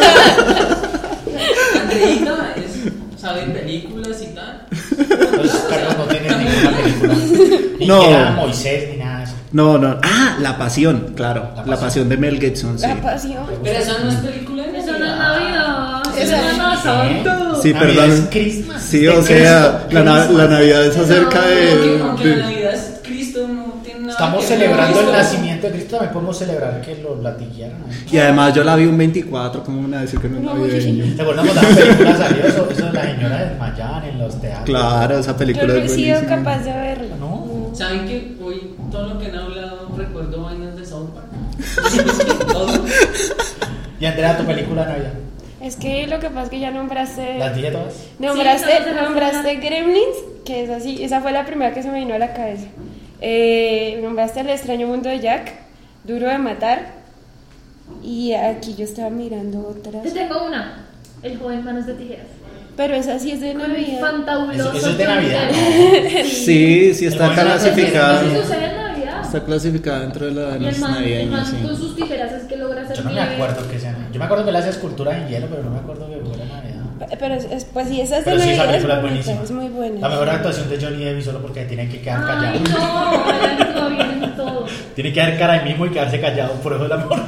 Andreita es, sabe películas y tal. Entonces, Carlos no tiene ninguna película. Ni No. siquiera Moisés ni nada de eso. No, no. Ah, La Pasión, claro. La La Pasión, de Mel Gibson, sí. La pasión. Pero esa no es película de Eso no es Navidad. Navidad. Esa Eso es Semana Santa. Sí, Navidad perdón. es Christmas. Sí, De o sea, Cristo, la, na- Christmas. la Navidad es acerca No, de... Aunque, aunque de- la Navidad es Cristo, no tiene nada Estamos que ver celebrando con el Cristo. nacimiento de Cristo, también podemos celebrar que lo latiguearon. ahí. Y además yo la vi un veinticuatro, ¿cómo me van a decir que no es No, navideño? ¿Te acuerdas cuando la película salió? Eso, eso de la señora desmayaban en los teatros. Claro, esa Yo película no es he sido buenísima. capaz de verla. No. ¿Saben que hoy todo lo que han hablado recuerdo vainas de South Park? Todo. Y Andrea, tu película Navidad. Es que lo que pasa es que ya nombraste. ¿Las dije todas? Nombraste, Sí, todas las nombraste demás. Gremlins, que es así, esa fue la primera que se me vino a la cabeza. Eh, nombraste El extraño mundo de Jack, Duro de matar. Y aquí yo estaba mirando otras. Yo tengo una. El joven manos de tijeras. Pero esa sí es de Con el Navidad. fantabuloso. Eso- eso es de Johnny Navidad, Depp. Sí, sí está El buen clasificada. Eso sucede en Navidad. Está clasificada dentro de la de Y el las man, el navideñas, man con sí. sus tijeras es que logra hacer Yo no me nieve. acuerdo que sea. Yo me acuerdo que él hacía esculturas en hielo, pero no me acuerdo que fuera Navidad. Pero es, es- pues sí, esa es de Pero sí, esa Navidad. película es bonita, buenísima. es muy buena. La mejor actuación de Johnny Depp y solo porque tiene que quedar Ay, callado. no, él actúa bien en todo. Tiene que dar cara ahí mismo y quedarse callado, por eso es la mejor.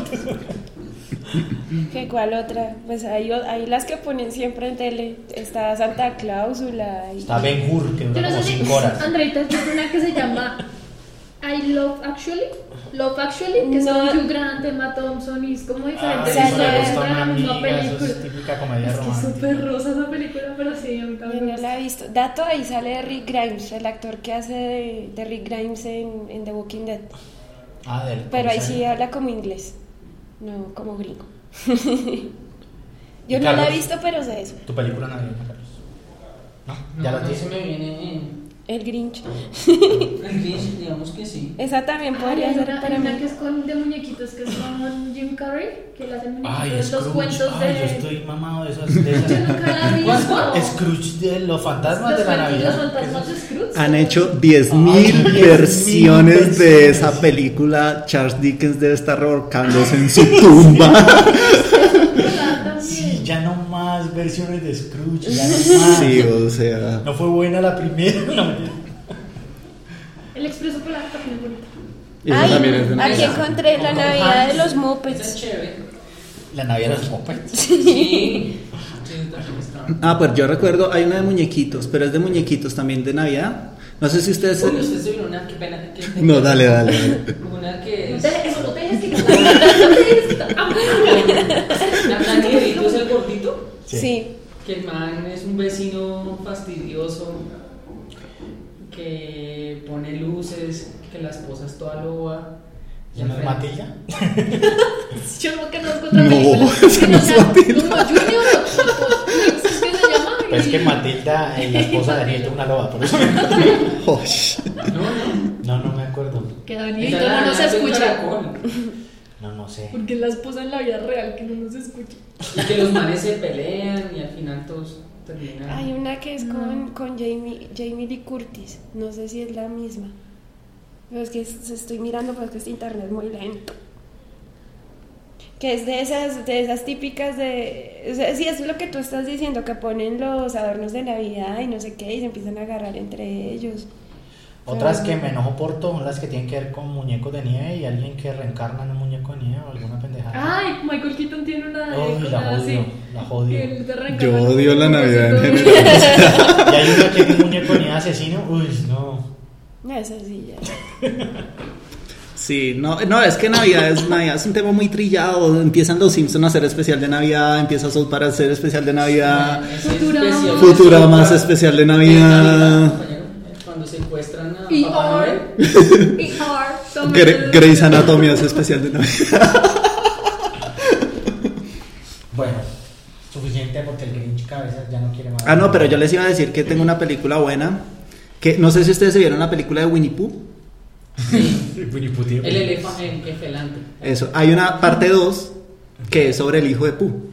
¿Qué cuál otra? Pues hay, o- hay las que ponen siempre en tele. Está Santa Cláusula. Y... Está Ben Hur, que Yo dura no como sé si cinco horas. Andreita tiene una que se llama I Love Actually. Love Actually, que No. es con Hugh Grant, Emma Thompson y es como Ay, diferente. Sale- eso le gusta a la una misma amiga, eso película. es típica comedia Es que es romántica. súper rosa esa película, pero sí, a mí Yo también me no gusta. la he visto. Dato, ahí sale Rick Grimes, el actor que hace de, de Rick Grimes en, en The Walking Dead. Ah, del Pero ahí sí comisario. habla como inglés, no como gringo. Yo ¿Y no la Carlos? he visto, pero sé eso. Tu película navideña, Carlos. ¿No? No, ¿Ya lo no se tienes? me viene en El Grinch. el Grinch, digamos que sí. Esa también Ay, podría hay ser una, para hay una mí. que es con, de muñequitos, que es con Jim Carrey, que le hacen muñequitos, Ay, los Scrooge. cuentos Ay, de... yo estoy mamado de esas. De Yo esas. nunca la vi. ¿Cuál? ¿no? Scrooge de los fantasmas Los de la cuentos de Navidad. los fantasmas de Scrooge. Han hecho diez Ay, mil diez mil versiones de versiones. esa película. Charles Dickens debe estar revolcándose en su tumba. Sí, ya no más versiones de Scrooge, ya no más. Sí, o sea. No fue buena la primera. No, mentira. El Expreso Polar también es bonito. Eso Ay, también es de aquí Navidad. encontré la Con Navidad de Hans. los Esa es Muppets. chévere. La Navidad de los Muppets. Sí. Sí, también está. Ah, pues yo recuerdo, hay una de muñequitos, pero es de muñequitos también de Navidad. No sé si ustedes. Uy, usted se vio una, qué pena. que- No, dale, dale, dale. Una que No es. te, eso no te dejes quitar. No te dejes quitar. La la negrito es el gordito. Sí. Que el man es un vecino fastidioso. Que pone luces. Que la esposa es toda loba. ¿Ya no es Matilda? Yo no conozco otra No, película. esa Que no es sea Matilda. Como Junior o o- ¿qué se llama? Pues es que Matilda es la esposa de Daniel, una loba, por eso. Osh. No, no. No, no me acuerdo. Que Esa Danielito era no nos la de escucha. Caracol. No, no sé. Porque es la esposa en la vida real que no nos escucha. Y que los manes se pelean y al final todos terminan. Hay una que es No. con, con Jamie, Jamie Lee Curtis. No sé si es la misma. Pero es que es- estoy mirando, pero es que este internet es muy lento. Que es de esas, de esas típicas de... O sea, sí, es lo que tú estás diciendo, que ponen los adornos de Navidad y no sé qué, y se empiezan a agarrar entre ellos. Otras que me enojo por todo son las que tienen que ver con muñecos de nieve y alguien que reencarna en un muñeco de nieve o alguna pendejada. Ay, Michael Keaton tiene una de Uy, la cosas así. odio, la odio. Que él te reencarna Yo como odio la un Navidad en propósito. general. Y hay una que es un muñeco de nieve asesino. Uy, no. No, eso sí, ya. Sí, no, no, es que Navidad es, Navidad es un tema muy trillado. Empiezan los Simpsons a hacer especial de Navidad, empieza South Park a hacer especial de Navidad, Ese Futurama. especial de Futurama South más Park. especial de Es Navidad, compañero, cuando secuestran a Y Papá Or. Noel. Y Or también. Gre- Grey's Anatomy hace especial de Navidad. Bueno, suficiente porque el Grinch cabezas ya no quiere más. Ah, no, pero yo les iba a decir que tengo una película buena, que no sé si ustedes se vieron la película de Winnie Pooh. Sí, Winnie Pooh, tío. el elefante, el efelante. Eso, hay una parte dos que es sobre el hijo de Pooh.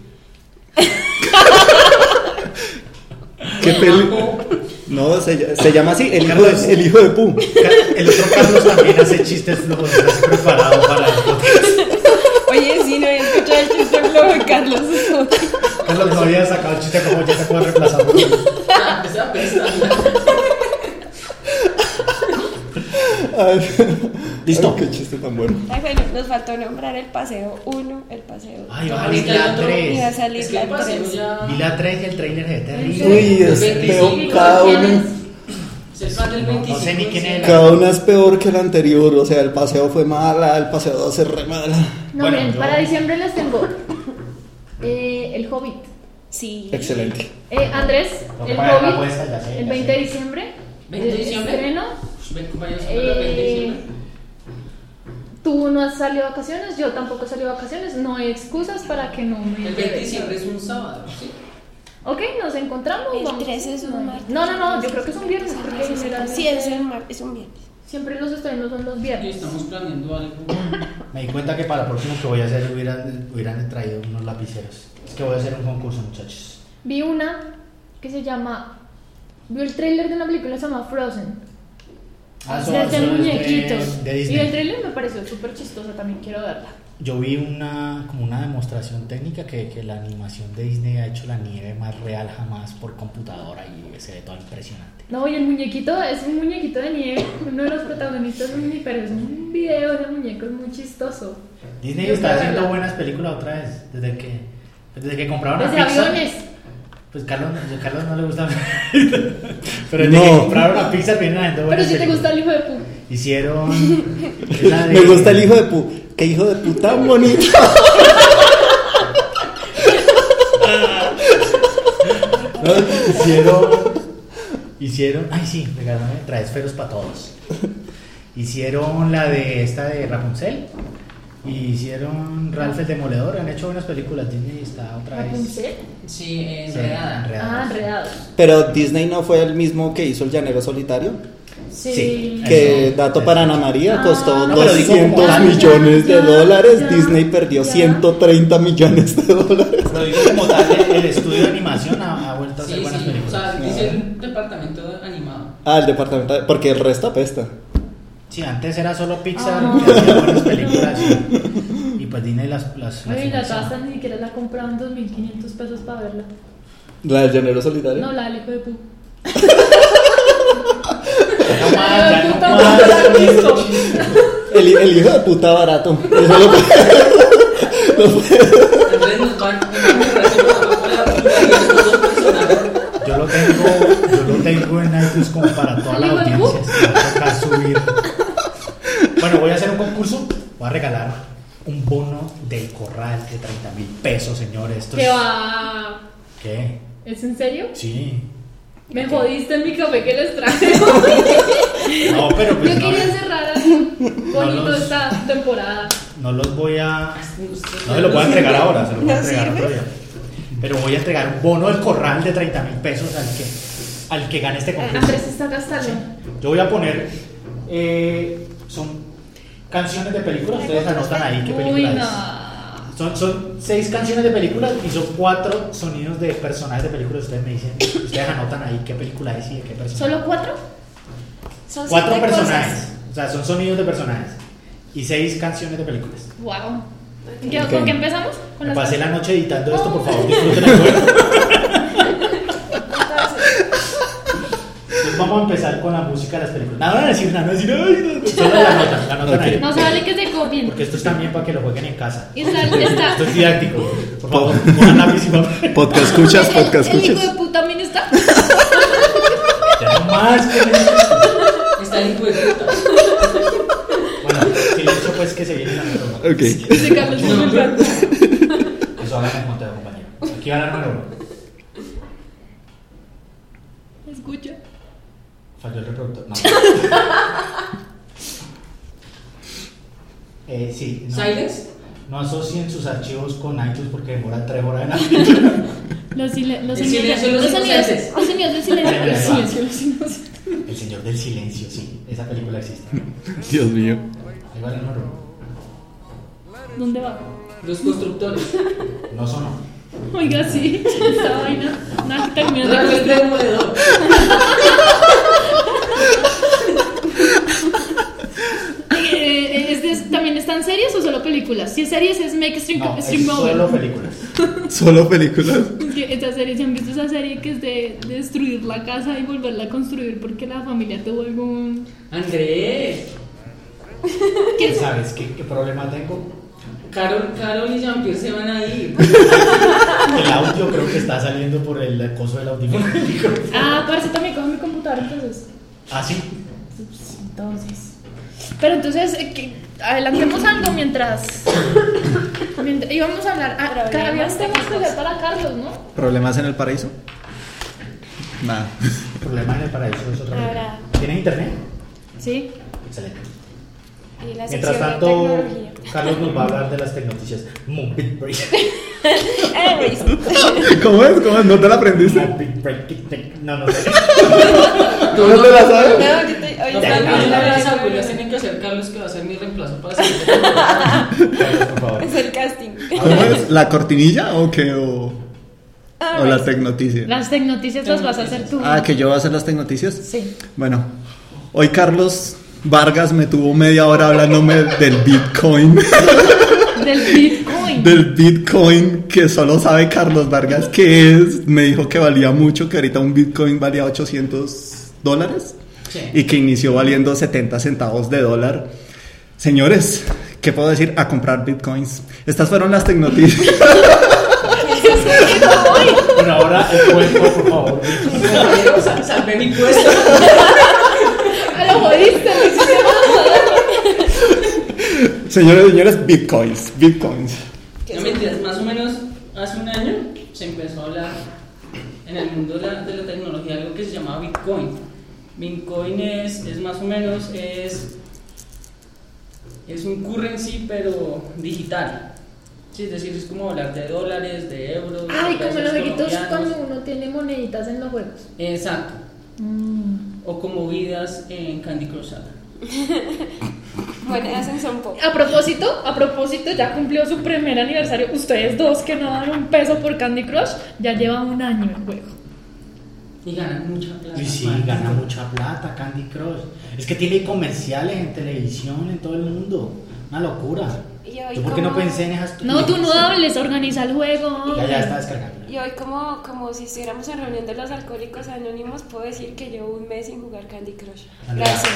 ¿Qué peli- No, se, se llama así, el hijo de, el hijo de Pooh. El otro Carlos también hace chistes flojos, estás preparado para el podcast. Oye, sí, no había escuchado el chiste flojo de Carlos. Carlos no había sacado el chiste como ya se puede reemplazar por él. Ah, esa pesta. Ay, ¿Listo? Ay, qué chiste tan bueno. Ay, bueno, nos faltó nombrar el paseo uno, el paseo Ay, dos. va a salir la Y va a tres. salir Es que la el paseo tres. ya. Vi la tres y el trailer es terrible. Uy, es veinticinco, peor cada ¿quién uno. Es el fan del No, veinticinco. no sé ni quién es. Cada una es peor que la anterior, o sea, el paseo fue mala, el paseo dos es re mala. No, Bueno, miren, yo- para diciembre les tengo eh, El Hobbit. Sí. Excelente. Eh, Andrés, No El paga la Hobbit, apuesta, ya sé, el ya veinte de sé. diciembre. ¿veinte de eh, diciembre? Estreno. Ven, compañeros, ¿de repente Eh, diciembre? Tú no has salido de vacaciones, yo tampoco he salido de vacaciones, no hay excusas para que no me El veinte de diciembre es un sábado, ¿sí? Ok, nos encontramos. El vamos. trece es un martes. No, no, no, yo creo que es un viernes porque generalmente Sí, es un, mar- es un viernes. siempre los estrenos son los Y viernes. estamos planeando algo. Me di cuenta que para el próximo que voy a hacer hubieran, hubieran traído unos lapiceros. Es que voy a hacer un concurso, muchachos. Vi una que se llama. Vi el tráiler de una película que se llama Frozen. Ah, de hacer son muñequitos. de, de y Disney. el tráiler me pareció súper chistoso, también quiero verla. Yo vi una como una demostración técnica que, que la animación de Disney ha hecho la nieve más real jamás por computadora y se ve todo impresionante. No, y el muñequito es un muñequito de nieve. Uno de los protagonistas es un niño, pero es un video de muñecos muy chistoso. Disney Yo está quiero haciendo verla. buenas películas otra vez, desde que desde que compraron a Desde Pixar. aviones. Pues Carlos, a Carlos no le gusta. Pero desde No. que compraron a Pixar vienen haciendo Pero buenas si te películas. gusta el hijo de Pu. Hicieron esa de- Me gusta el hijo de pu. ¿Qué hijo de puta bonito? No, hicieron hicieron ay sí, regálame traes feros para todos. Hicieron la de esta de Rapunzel y hicieron Ralph el Demoledor. Han hecho buenas películas. Disney está otra vez Rapunzel. Sí, Sí, enredada. enredados. Ah, enredados. Pero Disney no fue el mismo que hizo El Llanero Solitario. Sí. Sí. Que Eso, dato eso. para Ana María Ah, costó no, pero digo como doscientos tal. millones de Ya, dólares. ya, Disney perdió ya. ciento treinta millones de dólares. Pero digo como tal, el, el estudio de animación ha, ha vuelto a hacer Sí, buenas sí, o películas. sea, dice el departamento animado. Ah, el departamento. de- Porque el resto apesta. Sí, antes era solo Pixar Ah. que hacía buenas películas y, y pues Disney las las, las Oye, y la financia. tasa ni siquiera la compraron dos mil quinientos pesos para verla. La del Llanero Solitario. No, la del hijo de Pu. Ya no más, La ya de no puta, más, no la he con ese visto. chiste. El, el hijo de puta barato. Eso lo- Andrés nos va a Yo lo tengo, yo lo tengo en iTunes como para toda la ¿El hijo de audiencia. Se va a tocar subir. Bueno, voy a hacer un concurso. Voy a regalar un bono del corral de treinta mil pesos, señores. Esto ¿Qué es- va? ¿Qué? ¿Es en serio? Sí. Me jodiste en mi café que les traje. No, pero Yo pues no, quería cerrar así bonito los- esta temporada. no los voy a. No se los voy a entregar ahora, se los voy a ¿No entregar sirve? otro día. Pero voy a entregar un bono del corral de treinta mil pesos al que, al que gane este concurso. Andrés está gastando. Yo voy a poner. Eh, son canciones de películas. Ustedes anotan ahí qué Uy, película es. no. Son, son seis canciones de películas y son cuatro sonidos de personajes de películas. Ustedes me dicen, ustedes anotan ahí qué película es y de qué personaje. ¿Solo cuatro? Son Cuatro siete personajes. cosas. O sea, son sonidos de personajes. Y seis canciones de películas. Wow. ¿Qué- Ok. ¿Con qué empezamos? ¿Con Me las pasé la canciones? noche editando esto, por favor, disfruten el juego. Entonces vamos a empezar con la música de las películas. Nada, no van a decir nada, no van a decir, ay, no, no. Solo la notan, la notan Ok. ahí. No se vale que se copien. Porque esto es también para que lo jueguen en casa. Y está, está. Esto es didáctico. Por favor, pongan lápiz y papel. Podcast escuchas, El- podcast el hijo escuchas. de puta también está. Ya no más. que- Está el hijo de puta. Bueno, silencio pues que se viene la número uno. Ok. Dice Carlos en el barco. Eso habla en conteo, compañero. Aquí va la número uno. Escucha. Falló el reproductor. No. eh, sí. No, ¿Silence? no asocien sus archivos con iTunes porque demoran tres horas en abrir. Los, silen- los El sonidos, silencio de los los sonidos, inocentes. los sonidos del silencio. Vale, vale, El va. silencio de los inocentes. El Señor del Silencio, sí. Esa película existe. Dios mío. Ahí va la número uno. ¿Dónde va? Los constructores. No sonó. Oiga, sí, esta vaina. Nada que termina de Ralph el construir. Demoledor. Eh, ¿es de- ¿También están series o solo películas? Si es series es Make Stream, No, stream es Over. solo películas. Solo películas. Es que esa serie, ¿se han visto esa serie que es de, de destruir la casa y volverla a construir porque la familia tuvo algún... Andrés. ¿Quién sabes qué, qué problema tengo? Carol, Carol y Jean-Pierre se van a ir. El audio creo que está saliendo por el coso del audífono. Ah, parece también con mi computadora entonces. Ah, sí. Entonces. Pero entonces, eh, que adelantemos algo mientras. mientras íbamos a hablar. Ah, Problemas cada vez tenemos que técnicos. hacer para Carlos, ¿no? ¿Problemas en el paraíso? Nada. El problema en el paraíso es otra Ahora. ¿Tienes internet? Sí. Excelente. Y la Mientras sección de tanto, tecnología. Carlos nos va a hablar de las tecnoticias. Moonbeat Break. Anyways. ¿Cómo es? ¿Cómo es? ¿No te la aprendiste? Moonbeat Break. No, no sé. ¿Tú no te la sabes? No, ahorita- ahorita Los Ya, no, ya, cambios de ya, las no, no, abuelas no. tienen que hacer Carlos, que va a ser mi reemplazo para siempre. Carlos, por favor. Es el casting. ¿Cómo es? ¿La cortinilla o qué? ¿O, Ah, o la right. tecnoticia? Las tecnoticias las vas a hacer tú. Ah, que yo voy a hacer las tecnoticias. Sí. Bueno, hoy Carlos Vargas me tuvo media hora hablándome del Bitcoin. Del Bitcoin. Del Bitcoin, que solo sabe Carlos Vargas qué es. Me dijo que valía mucho, que ahorita un Bitcoin valía ochocientos dólares Sí. y que inició valiendo setenta centavos de dólar. Señores, ¿qué puedo decir? A comprar Bitcoins. Estas fueron las tecnoticias. Bueno, ahora el cuento, por favor. Compañero, sal- salvé mi puesto. Ah, lo jodiste, lo hiciste Señores, señores, Bitcoins, Bitcoins. No mentiras, más o menos hace un año se empezó a hablar en el mundo de la, de la tecnología algo que se llamaba Bitcoin. Bitcoin es, es más o menos es, es un currency pero digital. Sí, es decir, es como hablar de dólares, de euros. Ay, de como pesos los jueguitos colombianos. cuando uno tiene moneditas en los juegos. Exacto. Mm. O como vidas en Candy Crush Saga. Buenas en Son Pop. A propósito, a propósito, ya cumplió su primer aniversario. Ustedes dos que no dan un peso por Candy Crush, ya llevan un año el juego. Y ganan mucha plata. Y sí, maldito. gana mucha plata Candy Crush. Es que tiene comerciales en televisión en todo el mundo. Una locura. Y hoy ¿Yo por qué no como- pensé en esas No, tú no hables, organiza el juego. Ya, ya está descargando. Y hoy como, como si estuviéramos en reunión de los alcohólicos anónimos, puedo decir que llevo un mes sin jugar Candy Crush. Andrea. Gracias.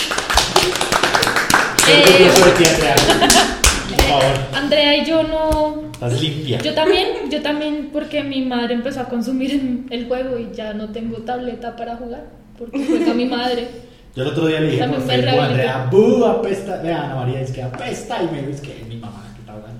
Estoy orgulloso de ti, Andrea. Por favor, Andrea y yo no. estás limpia. Yo también, yo también, porque mi madre empezó a consumir el- el juego y ya no tengo tableta para jugar. Porque juega mi madre. Yo el otro día le dije por También me Facebook a rehabilité. Andrea, ¡buh! Apesta. Vea, Ana María dice que apesta. Y me dice que es mi mamá que está jugando.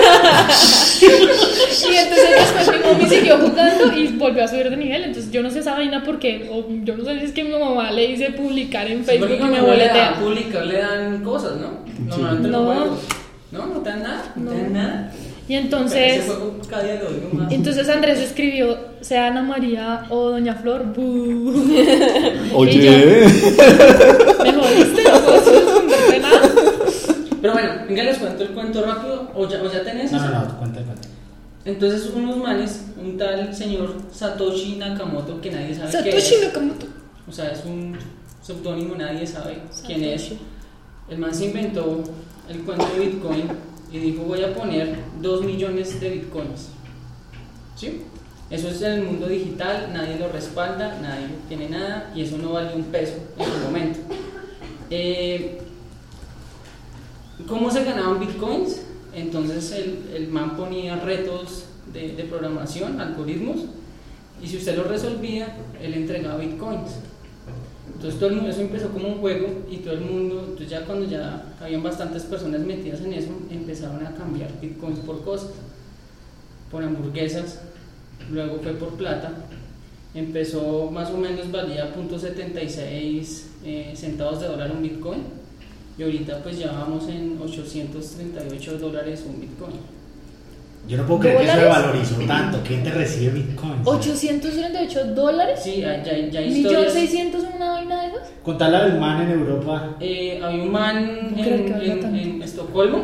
Y entonces después mi mami siguió jugando y volvió a subir de nivel. Entonces yo no sé esa vaina porque, o yo no sé si es que mi mamá le dice publicar en Sí, Facebook porque y me como le dan boletea. publicar, le dan cosas, ¿no? Normalmente No. los juegos. No, no te dan nada. No, te dan nada. Y Ese entonces, juego cada día lo digo más. entonces Andrés escribió, sea Ana María o Doña Flor, bu. Oye, Me jodiste, no puedo responderte nada. Pero bueno, venga, les cuento el cuento rápido. O ya, o ya tenés. No, no, no, cuenta, cuenta. Entonces, unos manes, un tal señor Satoshi Nakamoto, que nadie sabe qué Satoshi es. Nakamoto. O sea, es un seudónimo, nadie sabe quién es. El man se inventó el cuento de Bitcoin y dijo: voy a poner dos millones de Bitcoins. ¿Sí? Eso es en el mundo digital, nadie lo respalda, nadie tiene nada y eso no vale un peso en su momento. Eh, ¿Cómo se ganaban Bitcoins? Entonces el, el man ponía retos de, de programación, algoritmos, y si usted lo resolvía, él entregaba Bitcoins. Entonces todo el mundo, eso empezó como un juego y todo el mundo, entonces ya cuando ya habían bastantes personas metidas en eso, empezaron a cambiar Bitcoins por cosas, por hamburguesas, luego fue por plata, empezó más o menos valía cero punto setenta y seis eh, centavos de dólar un Bitcoin y ahorita pues ya vamos en ochocientos treinta y ocho dólares un Bitcoin. Yo no puedo creer que eso se ¿Dólares? valorizó tanto. ¿Quién te recibe Bitcoin? ochocientos treinta y ocho dólares. Sí, hay, ya, hay- ya hay ¿Millón historias. seiscientos una vaina de esas? Contale al man en Europa. Eh, había un man No creo en, que valga en- tanto. en Estocolmo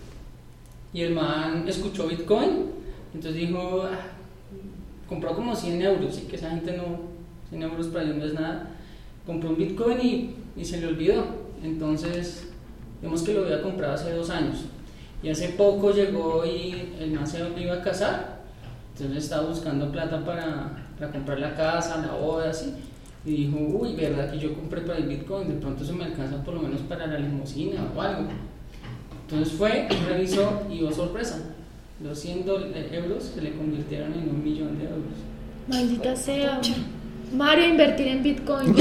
y el man escuchó Bitcoin, entonces dijo, ah, compró como cien euros, y que esa gente no, cien euros para ellos no es nada, compró un Bitcoin y, y se le olvidó, entonces vemos que lo había comprado hace dos años y hace poco llegó y el man se iba a casar, entonces estaba buscando plata para, para comprar la casa, la boda, así. Y dijo, uy, verdad que yo compré para el Bitcoin, de pronto eso me alcanza por lo menos para la limusina o algo. Entonces fue, revisó y, oh sorpresa, los cien euros se le convirtieron en un millón de euros. Maldita sea. Mario, invertir en Bitcoin.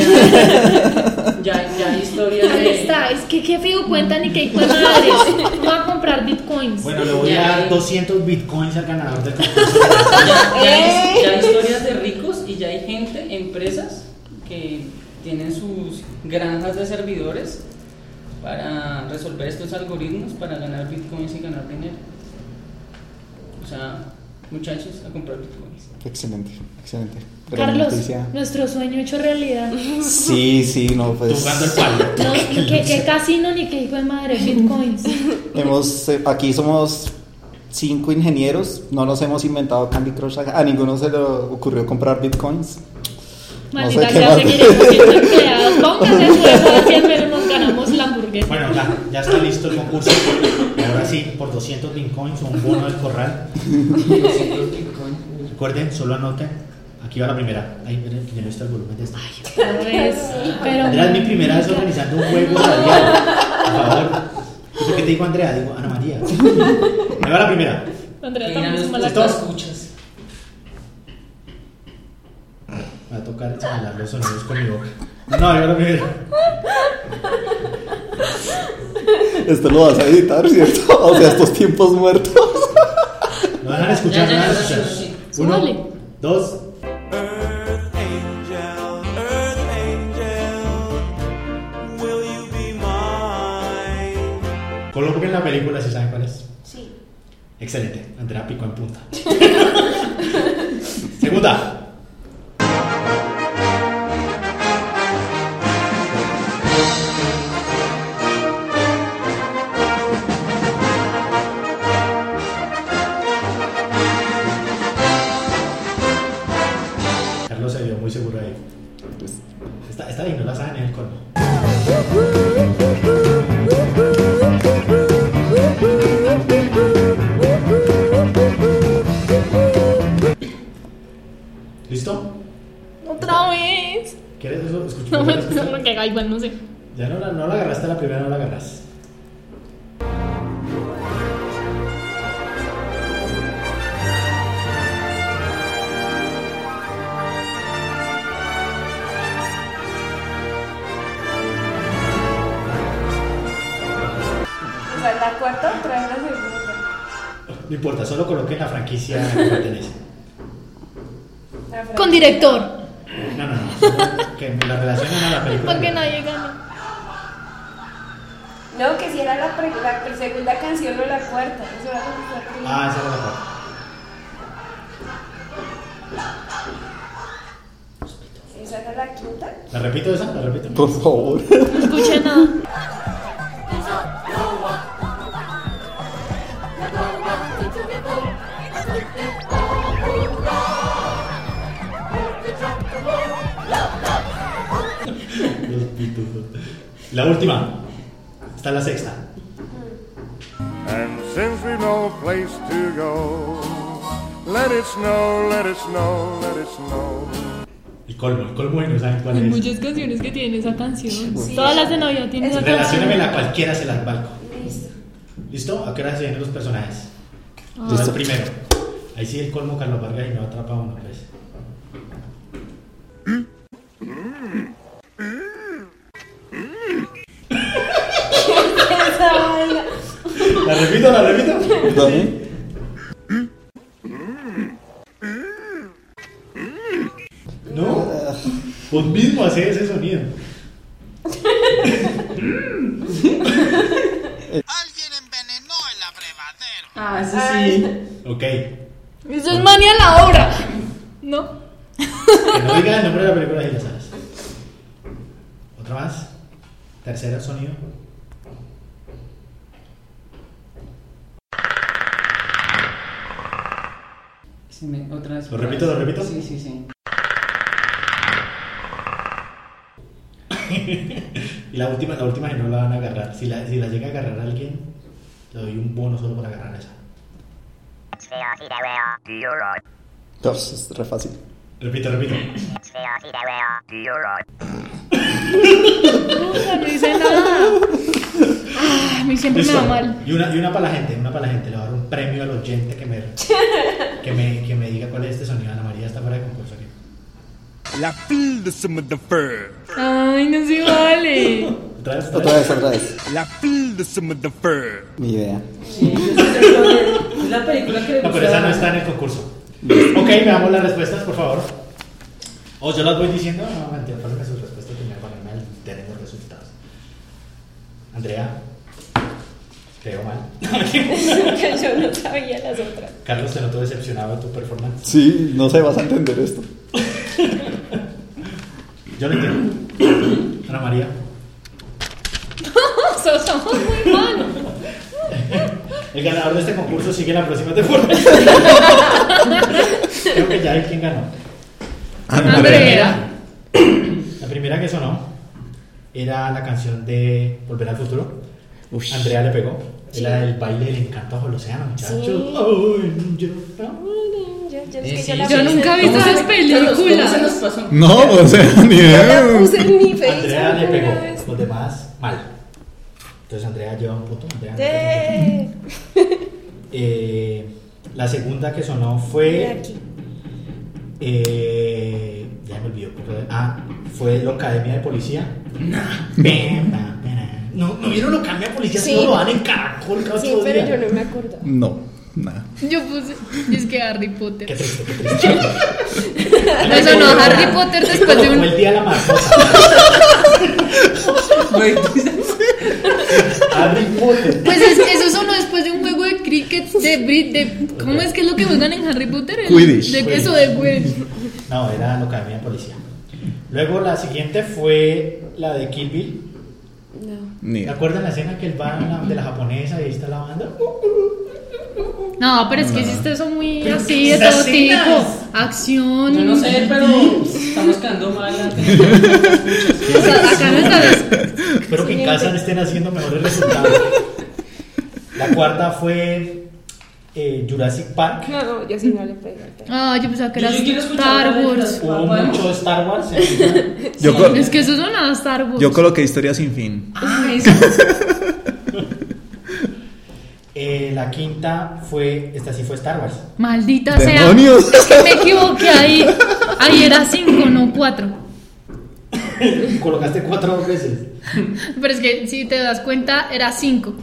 Ya, ya hay historias Ahí de... está, es que qué feo cuentan y qué hijo de madres. Voy a comprar Bitcoins. Bueno, le voy a Ya dar hay- doscientos Bitcoins al ganador del concurso. Ya, ya ¡Eh! hay, ya hay historias de ricos y ya hay gente, empresas que tienen sus granjas de servidores para resolver estos algoritmos para ganar bitcoins y ganar dinero. O sea, muchachos, a comprar bitcoins. Excelente, excelente. Gran Carlos, noticia. nuestro sueño hecho realidad. Sí, sí, no, pues. Jugando el palo. No, ni que, que casino ni que hijo de madre, bitcoins. Hemos, eh, aquí somos cinco ingenieros, no nos hemos inventado Candy Crush, a, a ninguno se le ocurrió comprar bitcoins. Maldita No sé qué sea, más. seguiremos siendo empleados. Póngase su de cien menos nos ganamos la hamburguesa. Bueno, ya, ya está listo el concurso. Y ahora sí, por doscientos bitcoins o un bono del corral. doscientos bitcoins. Recuerden, solo anoten. Aquí va la primera. Ay, miren, que ya no está el volumen de esta. Pues, pero. Andrea, es mi primera vez organizando un juego radial. Por favor. ¿Tú qué te digo, Andrea? Digo, Ana María. Me va la primera. Andrea Que también eran es los mala ¿Listos? cosa. escuchas. Me va a tocar señalar los sonidos con mi boca. No, ahí va la primera. Esto lo vas a editar, ¿cierto? O sea, estos tiempos muertos. No dejan escuchar, Ya, ya, no dejan ya, escuchar. sí, sí. Uno, Súbale. dos. Earth angel, earth angel, will you be mine? Coloquen la película si saben cuál es. Sí. Excelente. Andrea picó en punta. Segunda. Carlos se vio muy seguro ahí. Esta, esta ahí no la saben en el colmo. ¿Listo? Otra vez. ¿Quieres eso? Escucha. No me escucha. no, que igual, no sé. Ya no la, no la agarraste la primera, no la agarras. O sea, la cuarta trae la segunda. No importa, solo coloquen la franquicia que pertenece. La Con director. No, no, no. Solo que la relacionen a la película. Para que nadie gane. No, que si era la, pre- la segunda canción o la cuarta. Eso era lo que estaba escribiendo. Ah, esa era la cuarta. ¿Esa era la quinta? ¿La repito esa? ¿La repito? Por favor. No escuché nada. Los pitufos. La última. Esta es la sexta. And since we've no place to go, let it snow, let it snow, let it snow. El colmo, el colmo y no saben cuál Hay es. muchas canciones que tienen esa canción. Sí. Todas las de Navidad tienen esa canción. Relaciónenmela a cualquiera, se las valgo. Listo. ¿Listo? ¿A qué hora se vienen los personajes? Ah. Listo. Primero. Ahí sí el colmo Carlos Vargas y no atrapa a uno, pues. Esa vaina. ¿La repito? ¿La repito? Dame. ¿No? Vos mismo haces ese sonido. Alguien envenenó el abrevadero. Ah, eso sí. Ok. Eso es manía la obra. ¿No? Que no digas el nombre de la película y ya sabes. Otra más. Tercero sonido. Sí, me- otra vez. ¿Lo repito, lo repito? Sí, sí, sí. Y la última, la última que no la van a agarrar. Si la, si la llega a agarrar alguien, le doy un bono solo por agarrar esa. Pues, es re fácil. Repito, repito. Nunca no hice nada. Ah, a mí siempre me va mal. Y una, y una para la gente, una para la gente. Le voy a dar un premio al oyente que me, que me, que me diga cuál es este sonido. Ana María está fuera de concurso aquí. La fille de Summer de Fer. Ay, no se vale. ¿Otra vez? Otra vez, otra vez. La fille de Summer de Fer. Ni idea. Sí, yo sí sé cuál es. Es la película que le No, gusta. pero esa no está en el concurso. Ok, veamos las respuestas, por favor. O yo las voy diciendo. No, mentira, pásenme sus respuestas primero. Andrea. Creo mal. Que yo no sabía las otras. Carlos, te noto decepcionado de tu performance. Sí, no sé, vas a entender esto. Yo lo entiendo. Ana María. So- somos muy malos. El ganador de este concurso sigue la próxima temporada. Creo que ya hay quien ganó. La Andrea. primera, la primera que sonó era la canción de Volver al Futuro. Uy. Andrea le pegó. Sí. Era el baile del encanto bajo el océano, muchachos. Sí. Ay, yo- Yo, yo, es Eh, que sí, yo la Yo puse- nunca he visto ¿Cómo se- esas Carlos, ¿cómo se nos películas. pasó? No, o sea, ni Yo la idea. puse en mi Facebook. Andrea le pegó. una vez. Los demás, mal. Entonces Andrea lleva un punto. Andrea no tiene Sí. punto. Eh, la segunda que sonó De fue. aquí. Eh, ya me olvidó. pero- Ah, fue la Academia de Policía. No, ¿no vieron la Academia de Policía? Sí. Solo lo dan en Caracol cada Sí, ocho pero días. yo no me acuerdo. No, nada. Yo puse. Y es que Harry Qué Potter. triste, qué triste. Me sonó Harry Potter después de Fue un. el día de la mariposa. Güey, Harry Potter. Pues es, eso sonó después de un juego de cricket de, Brit- de ¿cómo es que es lo que juegan en Harry Potter? El- Quidditch. De, eso de Quidditch. No, era la Academia de Policía. Luego la siguiente fue la de Kill Bill. No. Ni ¿Se idea. acuerdan la escena que él va a la- de la japonesa y ahí está la banda? No, pero es que hiciste eso muy Pero así, ¿qué de esas todo escenas? tipo. Acción. yo no sé, pero estamos quedando mal. O sea, acá no está. Espero que en casa estén haciendo mejores resultados. La cuarta fue eh, Jurassic Park. No, yo sí no le pego. Ah, yo pensaba que era Yo sí quiero escuchar Star la de Wars. las- Hubo ¿Podemos? mucho Star Wars. en- Yo, co- Es que eso suena a Star Wars. yo coloqué historia sin fin. Ah, eso. Eh, la quinta fue, esta sí fue Star Wars. Maldita ¡Demonios! sea. Es que me equivoqué ahí. Ahí era cinco, no cuatro. Colocaste cuatro veces. Pero es que si te das cuenta, era cinco.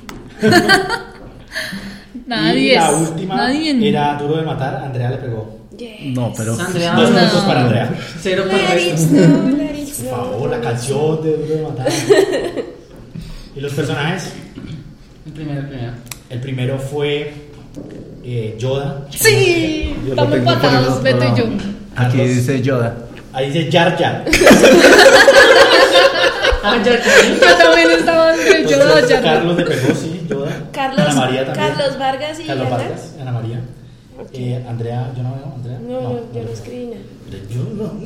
Nada, y diez. la última Nada, diez. era Duro de Matar. Andrea le pegó. Yes. No, pero. Andrea, Dos no. puntos para Andrea. cero Let para it esto. snow, let it Por snow. favor, la canción de Duro de Matar. ¿Y los personajes? El primero, el primero. El primero fue eh, Yoda. Sí, Yo lo estamos tengo empatados, por Beto y yo. Aquí Carlos. dice Yoda. Ahí dice Jar Jar. Ah, ya, ya. Yo también estaba entre yo Entonces, y Jarno. Carlos le pegó, sí, Yoda. Carlos, Ana María también. Carlos Vargas y Carlos Ana. Vargas, Ana María. Eh, Andrea, yo no veo, Andrea. No, no, yo no escribí nada. Yo no.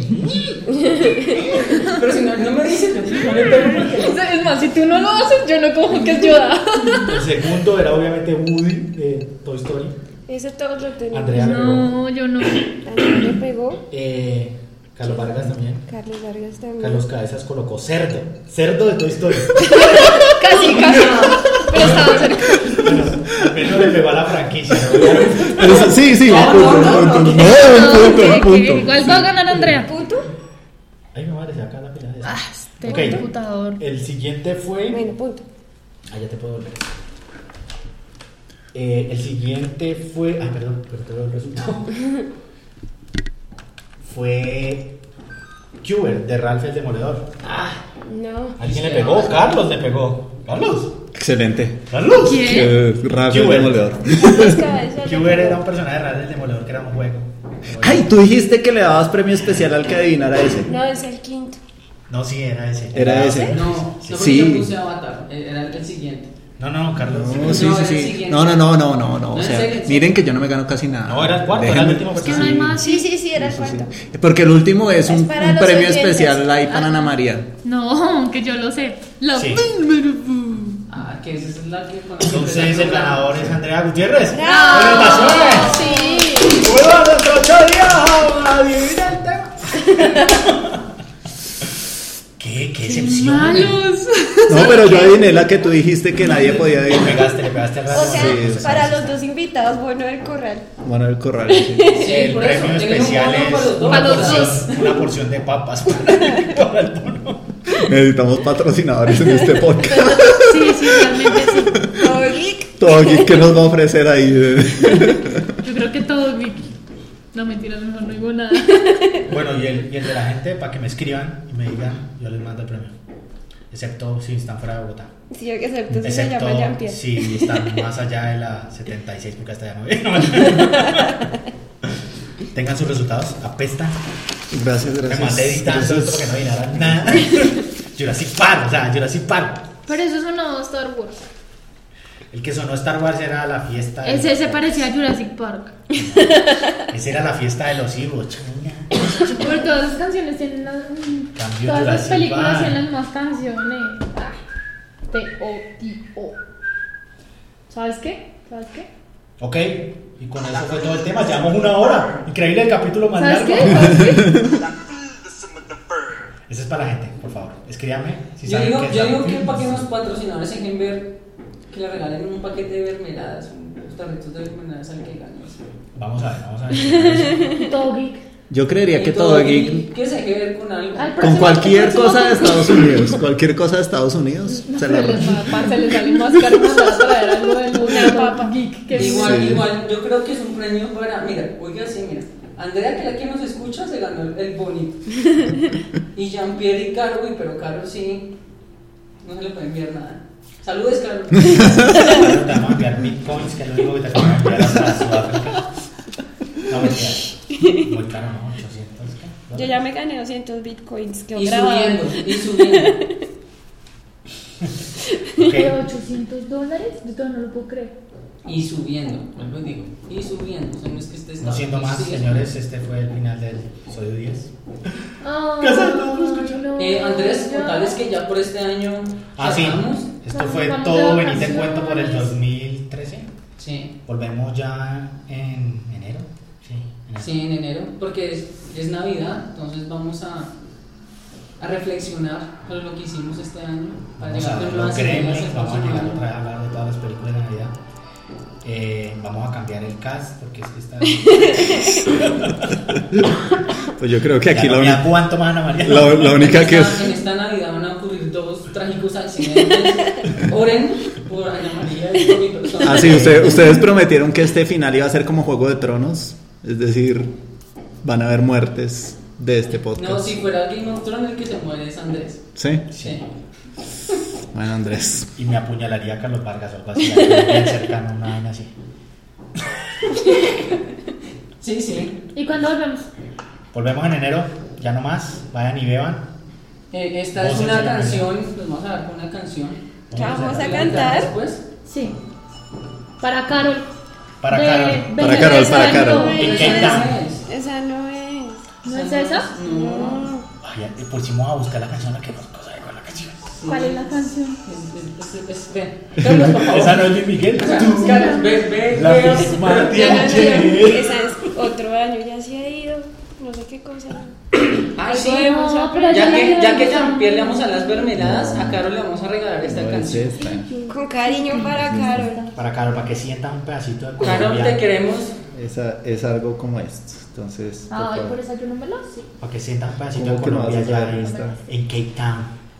Pero si no, no me dices, yo no le pego porque Es más, si tú no lo haces, yo no cojo que es Yoda. El segundo era obviamente Woody de Toy Story. Ese todos lo tenemos. Andrea le pegó. No, yo no. Andrea le pegó. Eh, Carlos Vargas también. Carlos Vargas también. Carlos Cabezas colocó Cerdo. Cerdo de Toy Story. Casi, casi. Pero estaba cerca. Bueno, al menos le pegó a la franquicia. ¿No? Pero sí, sí, sí, un No, punto, no, un no, punto. no. No, un No, punto, que- un que punto. Igual va a ganar Andrea. ¿Punto? Ay, no madre, se acá la pila de esa. Ah, este Ok. computador. El siguiente fue. Bueno, punto. Ah, ya te puedo volver. Eh, el siguiente fue. Ah, perdón, pero te veo el resultado. Fue. Cuber de Ralph el Demoledor. No. ¿Alguien le pegó? Carlos le pegó. ¿Carlos? Excelente. ¿Carlos? ¿Quién? Qué rápido Cuber. demoledor. Pues cabeza le Cuber pegó. era un personaje de Ralph el Demoledor que era un juego. Ay, tú dijiste que le dabas premio especial al que adivinara ese. No, es el quinto. No, sí, era ese. Era ese. No, no, porque Sí. yo puse Avatar, era el siguiente. No, no, Carlos. No, sí, No, sí, era el sí. siguiente. No, no, no, no, no, no. No, O en sea, serio, en miren que yo no me gano casi nada. No, era el cuarto, era el Déjenme- último Es que no hay personaje. más. Sí, sí, sí, era el cuarto. Porque el último es Es un, para un los premio oyentes. especial ahí para Ana María. No, que yo lo sé. La Sí. Ah, que esa es la que con Entonces el ganador es Andrea Gutiérrez. ¡Bravo! ¡Felicitaciones! Sí. ¡Bueno, nuestro ocho días! ¡Adivina el tema! ¡Qué, qué excepción! Malos. No, pero yo adiviné la que tú dijiste que nadie podía Le adivinar. pegaste, le pegaste al rato. O sea, Sí, para los dos invitados, bueno, el corral. Bueno, el corral. Sí. El por premio eso, tienen un especial bono es para los dos. una Para los porción, una porción de papas para, para el bono. Necesitamos patrocinadores en este podcast. Sí, sí, realmente sí. Todo geek. Todo aquí que nos va a ofrecer ahí. Yo creo que todo, Vicky. No, mentira, mejor no digo nada. Bueno, y el, y el de la gente, para que me escriban y me digan, yo les mando el premio. excepto si están fuera de Bogotá. Sí, yo que sé, entonces se Excepto llama Jean-Pierre. si están más allá de la setenta y seis, porque hasta ya no veo. Tengan sus resultados, apesta. Gracias, Me gracias. mandé editando esto Gracias. porque no dirán nada. Jurassic Park, o sea, Jurassic Park. Pero eso sonó Star Wars. El que sonó Star Wars era la fiesta. de Ese los- se parecía a Jurassic Park. Esa era la fiesta de los hijos. Porque todas las canciones tienen las. Cambió Todas las Jurassic películas Park. tienen las mismas canciones. Ah, T O T O. ¿Sabes qué? ¿Sabes qué? Ok, y con eso fue todo el tema. Llevamos una hora. Increíble el capítulo más ¿Sabes largo. qué? ¿Sabes qué? Ese es para la gente, por favor. Escríbame. Si Yo saben digo, qué es yo la- digo que para que los patrocinadores dejen ver que le regalen un paquete de mermeladas, unos tarritos de mermeladas al que gane. Vamos a ver, vamos a ver. Todo geek. Yo creería que Y todo y geek. que se deje ver con algo. Al Con próximo- cualquier el próximo cosa de concurso. Estados Unidos, cualquier cosa de Estados Unidos, se la les va- parce, les sale más caro mandar a traer algo del mundo papa geek que Igual, Sí. igual, yo creo que es un premio para, mira, oiga así, mira, Andrea, que la que nos escucha, se ganó el, el bonito. Y Jean-Pierre y Caro, uy, pero Caro sí, no se le puede enviar nada. Saludes, Caro. Te vamos a enviar bitcoins, que es lo único que te vamos a enviar hasta Sudáfrica. No, mentira. Muy caro, ¿no? ochocientos. ¿qué? Yo ya me gané doscientos bitcoins que Y grabado. subiendo, y subiendo. ¿De Ok. ochocientos dólares? Yo todavía no lo puedo creer. Y subiendo, vuelvo y digo, y subiendo. O sea, no es que estés No siendo más, sí, señores, este fue el final del episodio diez. Ah, Casado, no escucho. no, Eh, Andrés, ya. contales que ya por este año Ah, sí. cerramos. Esto fue Vamos todo de Venite en cuento por el vacaciones. dos mil trece. Sí, Volvemos ya en enero. Sí, enero. sí, en enero, porque es, es Navidad, entonces vamos a, a reflexionar sobre lo que hicimos este año para Vamos a llegar ver con los nuevas ideas gremios, el vamos a próximo llegar año. otra vez a hablar de todas las películas de Navidad. Eh, vamos a cambiar el cast porque es que está. Pues yo creo que aquí Ya la, no me uni- aguanto más, Ana María. la, la única en que esta, es. en esta Navidad van a ocurrir dos trágicos accidentes. Oren por Ana María y por mi persona. Ah, sí, usted- ustedes prometieron que este final iba a ser como Juego de Tronos, es decir, van a haber muertes de este podcast. No, si fuera Game of Thrones, el que se muere es Andrés. ¿Sí? Sí. Bueno, Andrés. Y me apuñalaría a Carlos Vargas o algo así, algo bien cercano, una vaina así. Sí, sí. ¿Y cuándo volvemos? Volvemos en enero, ya no más. Vayan y beban. Eh, esta es Voces una de la canción, nos vamos a dar con una canción. Vamos a ¿La cantar. después? Sí. Para Carol. Para De- Carol. de- Para Carol, esa para Carol. no, ¿En esa qué es- está? Esa no es. ¿No es esa? No. Ay, ya, pusimos a buscar la canción, la que nos cosa de con la canción. ¿Cuál es la canción? Es, es, es, es, ven. Carlos, por favor. Esa no es de Miguel. O sea, Tú, Carlos, ve, ve, la ve. misma Ya no tiene. esa es otro año, ya se ha ido. No sé qué cosa. Ah, Algo sí. debemos No, hacer. pero Ya la que, que ya que vamos a- Jean-Pierre le vamos a las mermeladas, a Carol le vamos a regalar esta No es canción. esta. Con cariño para Carol. Para Carol, para que sientan un pedacito de Carol, Colombia. te queremos. Esa es algo como esto. Entonces, por Ay, favor. por esa yo no me lo sé. Para que sientan un pedacito de ¿Cómo que no Colombia vas a allá saber en, esta? en Cape Town.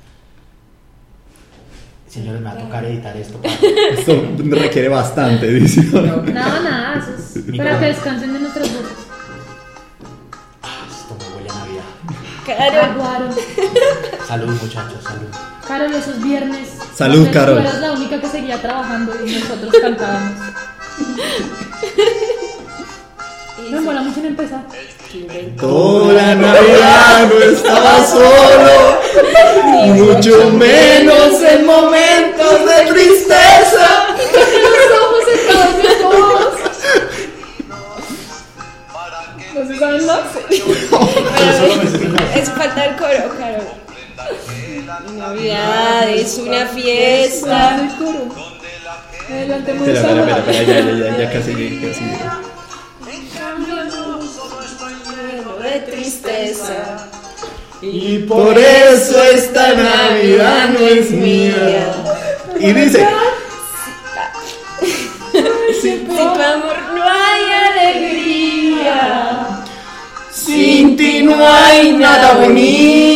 Señores, me va a tocar editar esto. Para... Esto requiere bastante edición. No, Nada, nada, eso es Mi para Carol. que descansen de nuestras voces. Ah, esto me huele a Navidad. Carol. Claro. Salud, muchachos, salud. Carol, esos viernes. Salud, donde Carol. Tú eras la única que seguía trabajando y nosotros cantábamos. Me mola mucho en empezar. Toda Navidad no estaba solo, mucho menos en momentos de tristeza. Los ojos estaban de todos. ¿No se saben más? Es falta el coro, Carol. Navidad es una fiesta. el coro. Adelante, muy Espera, espera, espera, espera, ya, ya, ya, ya casi llegué, casi llegué. Lleno de tristeza. Y por eso esta Navidad no es mía. Y dice, Sin tu amor no hay alegría. sin ti no hay nada bonito.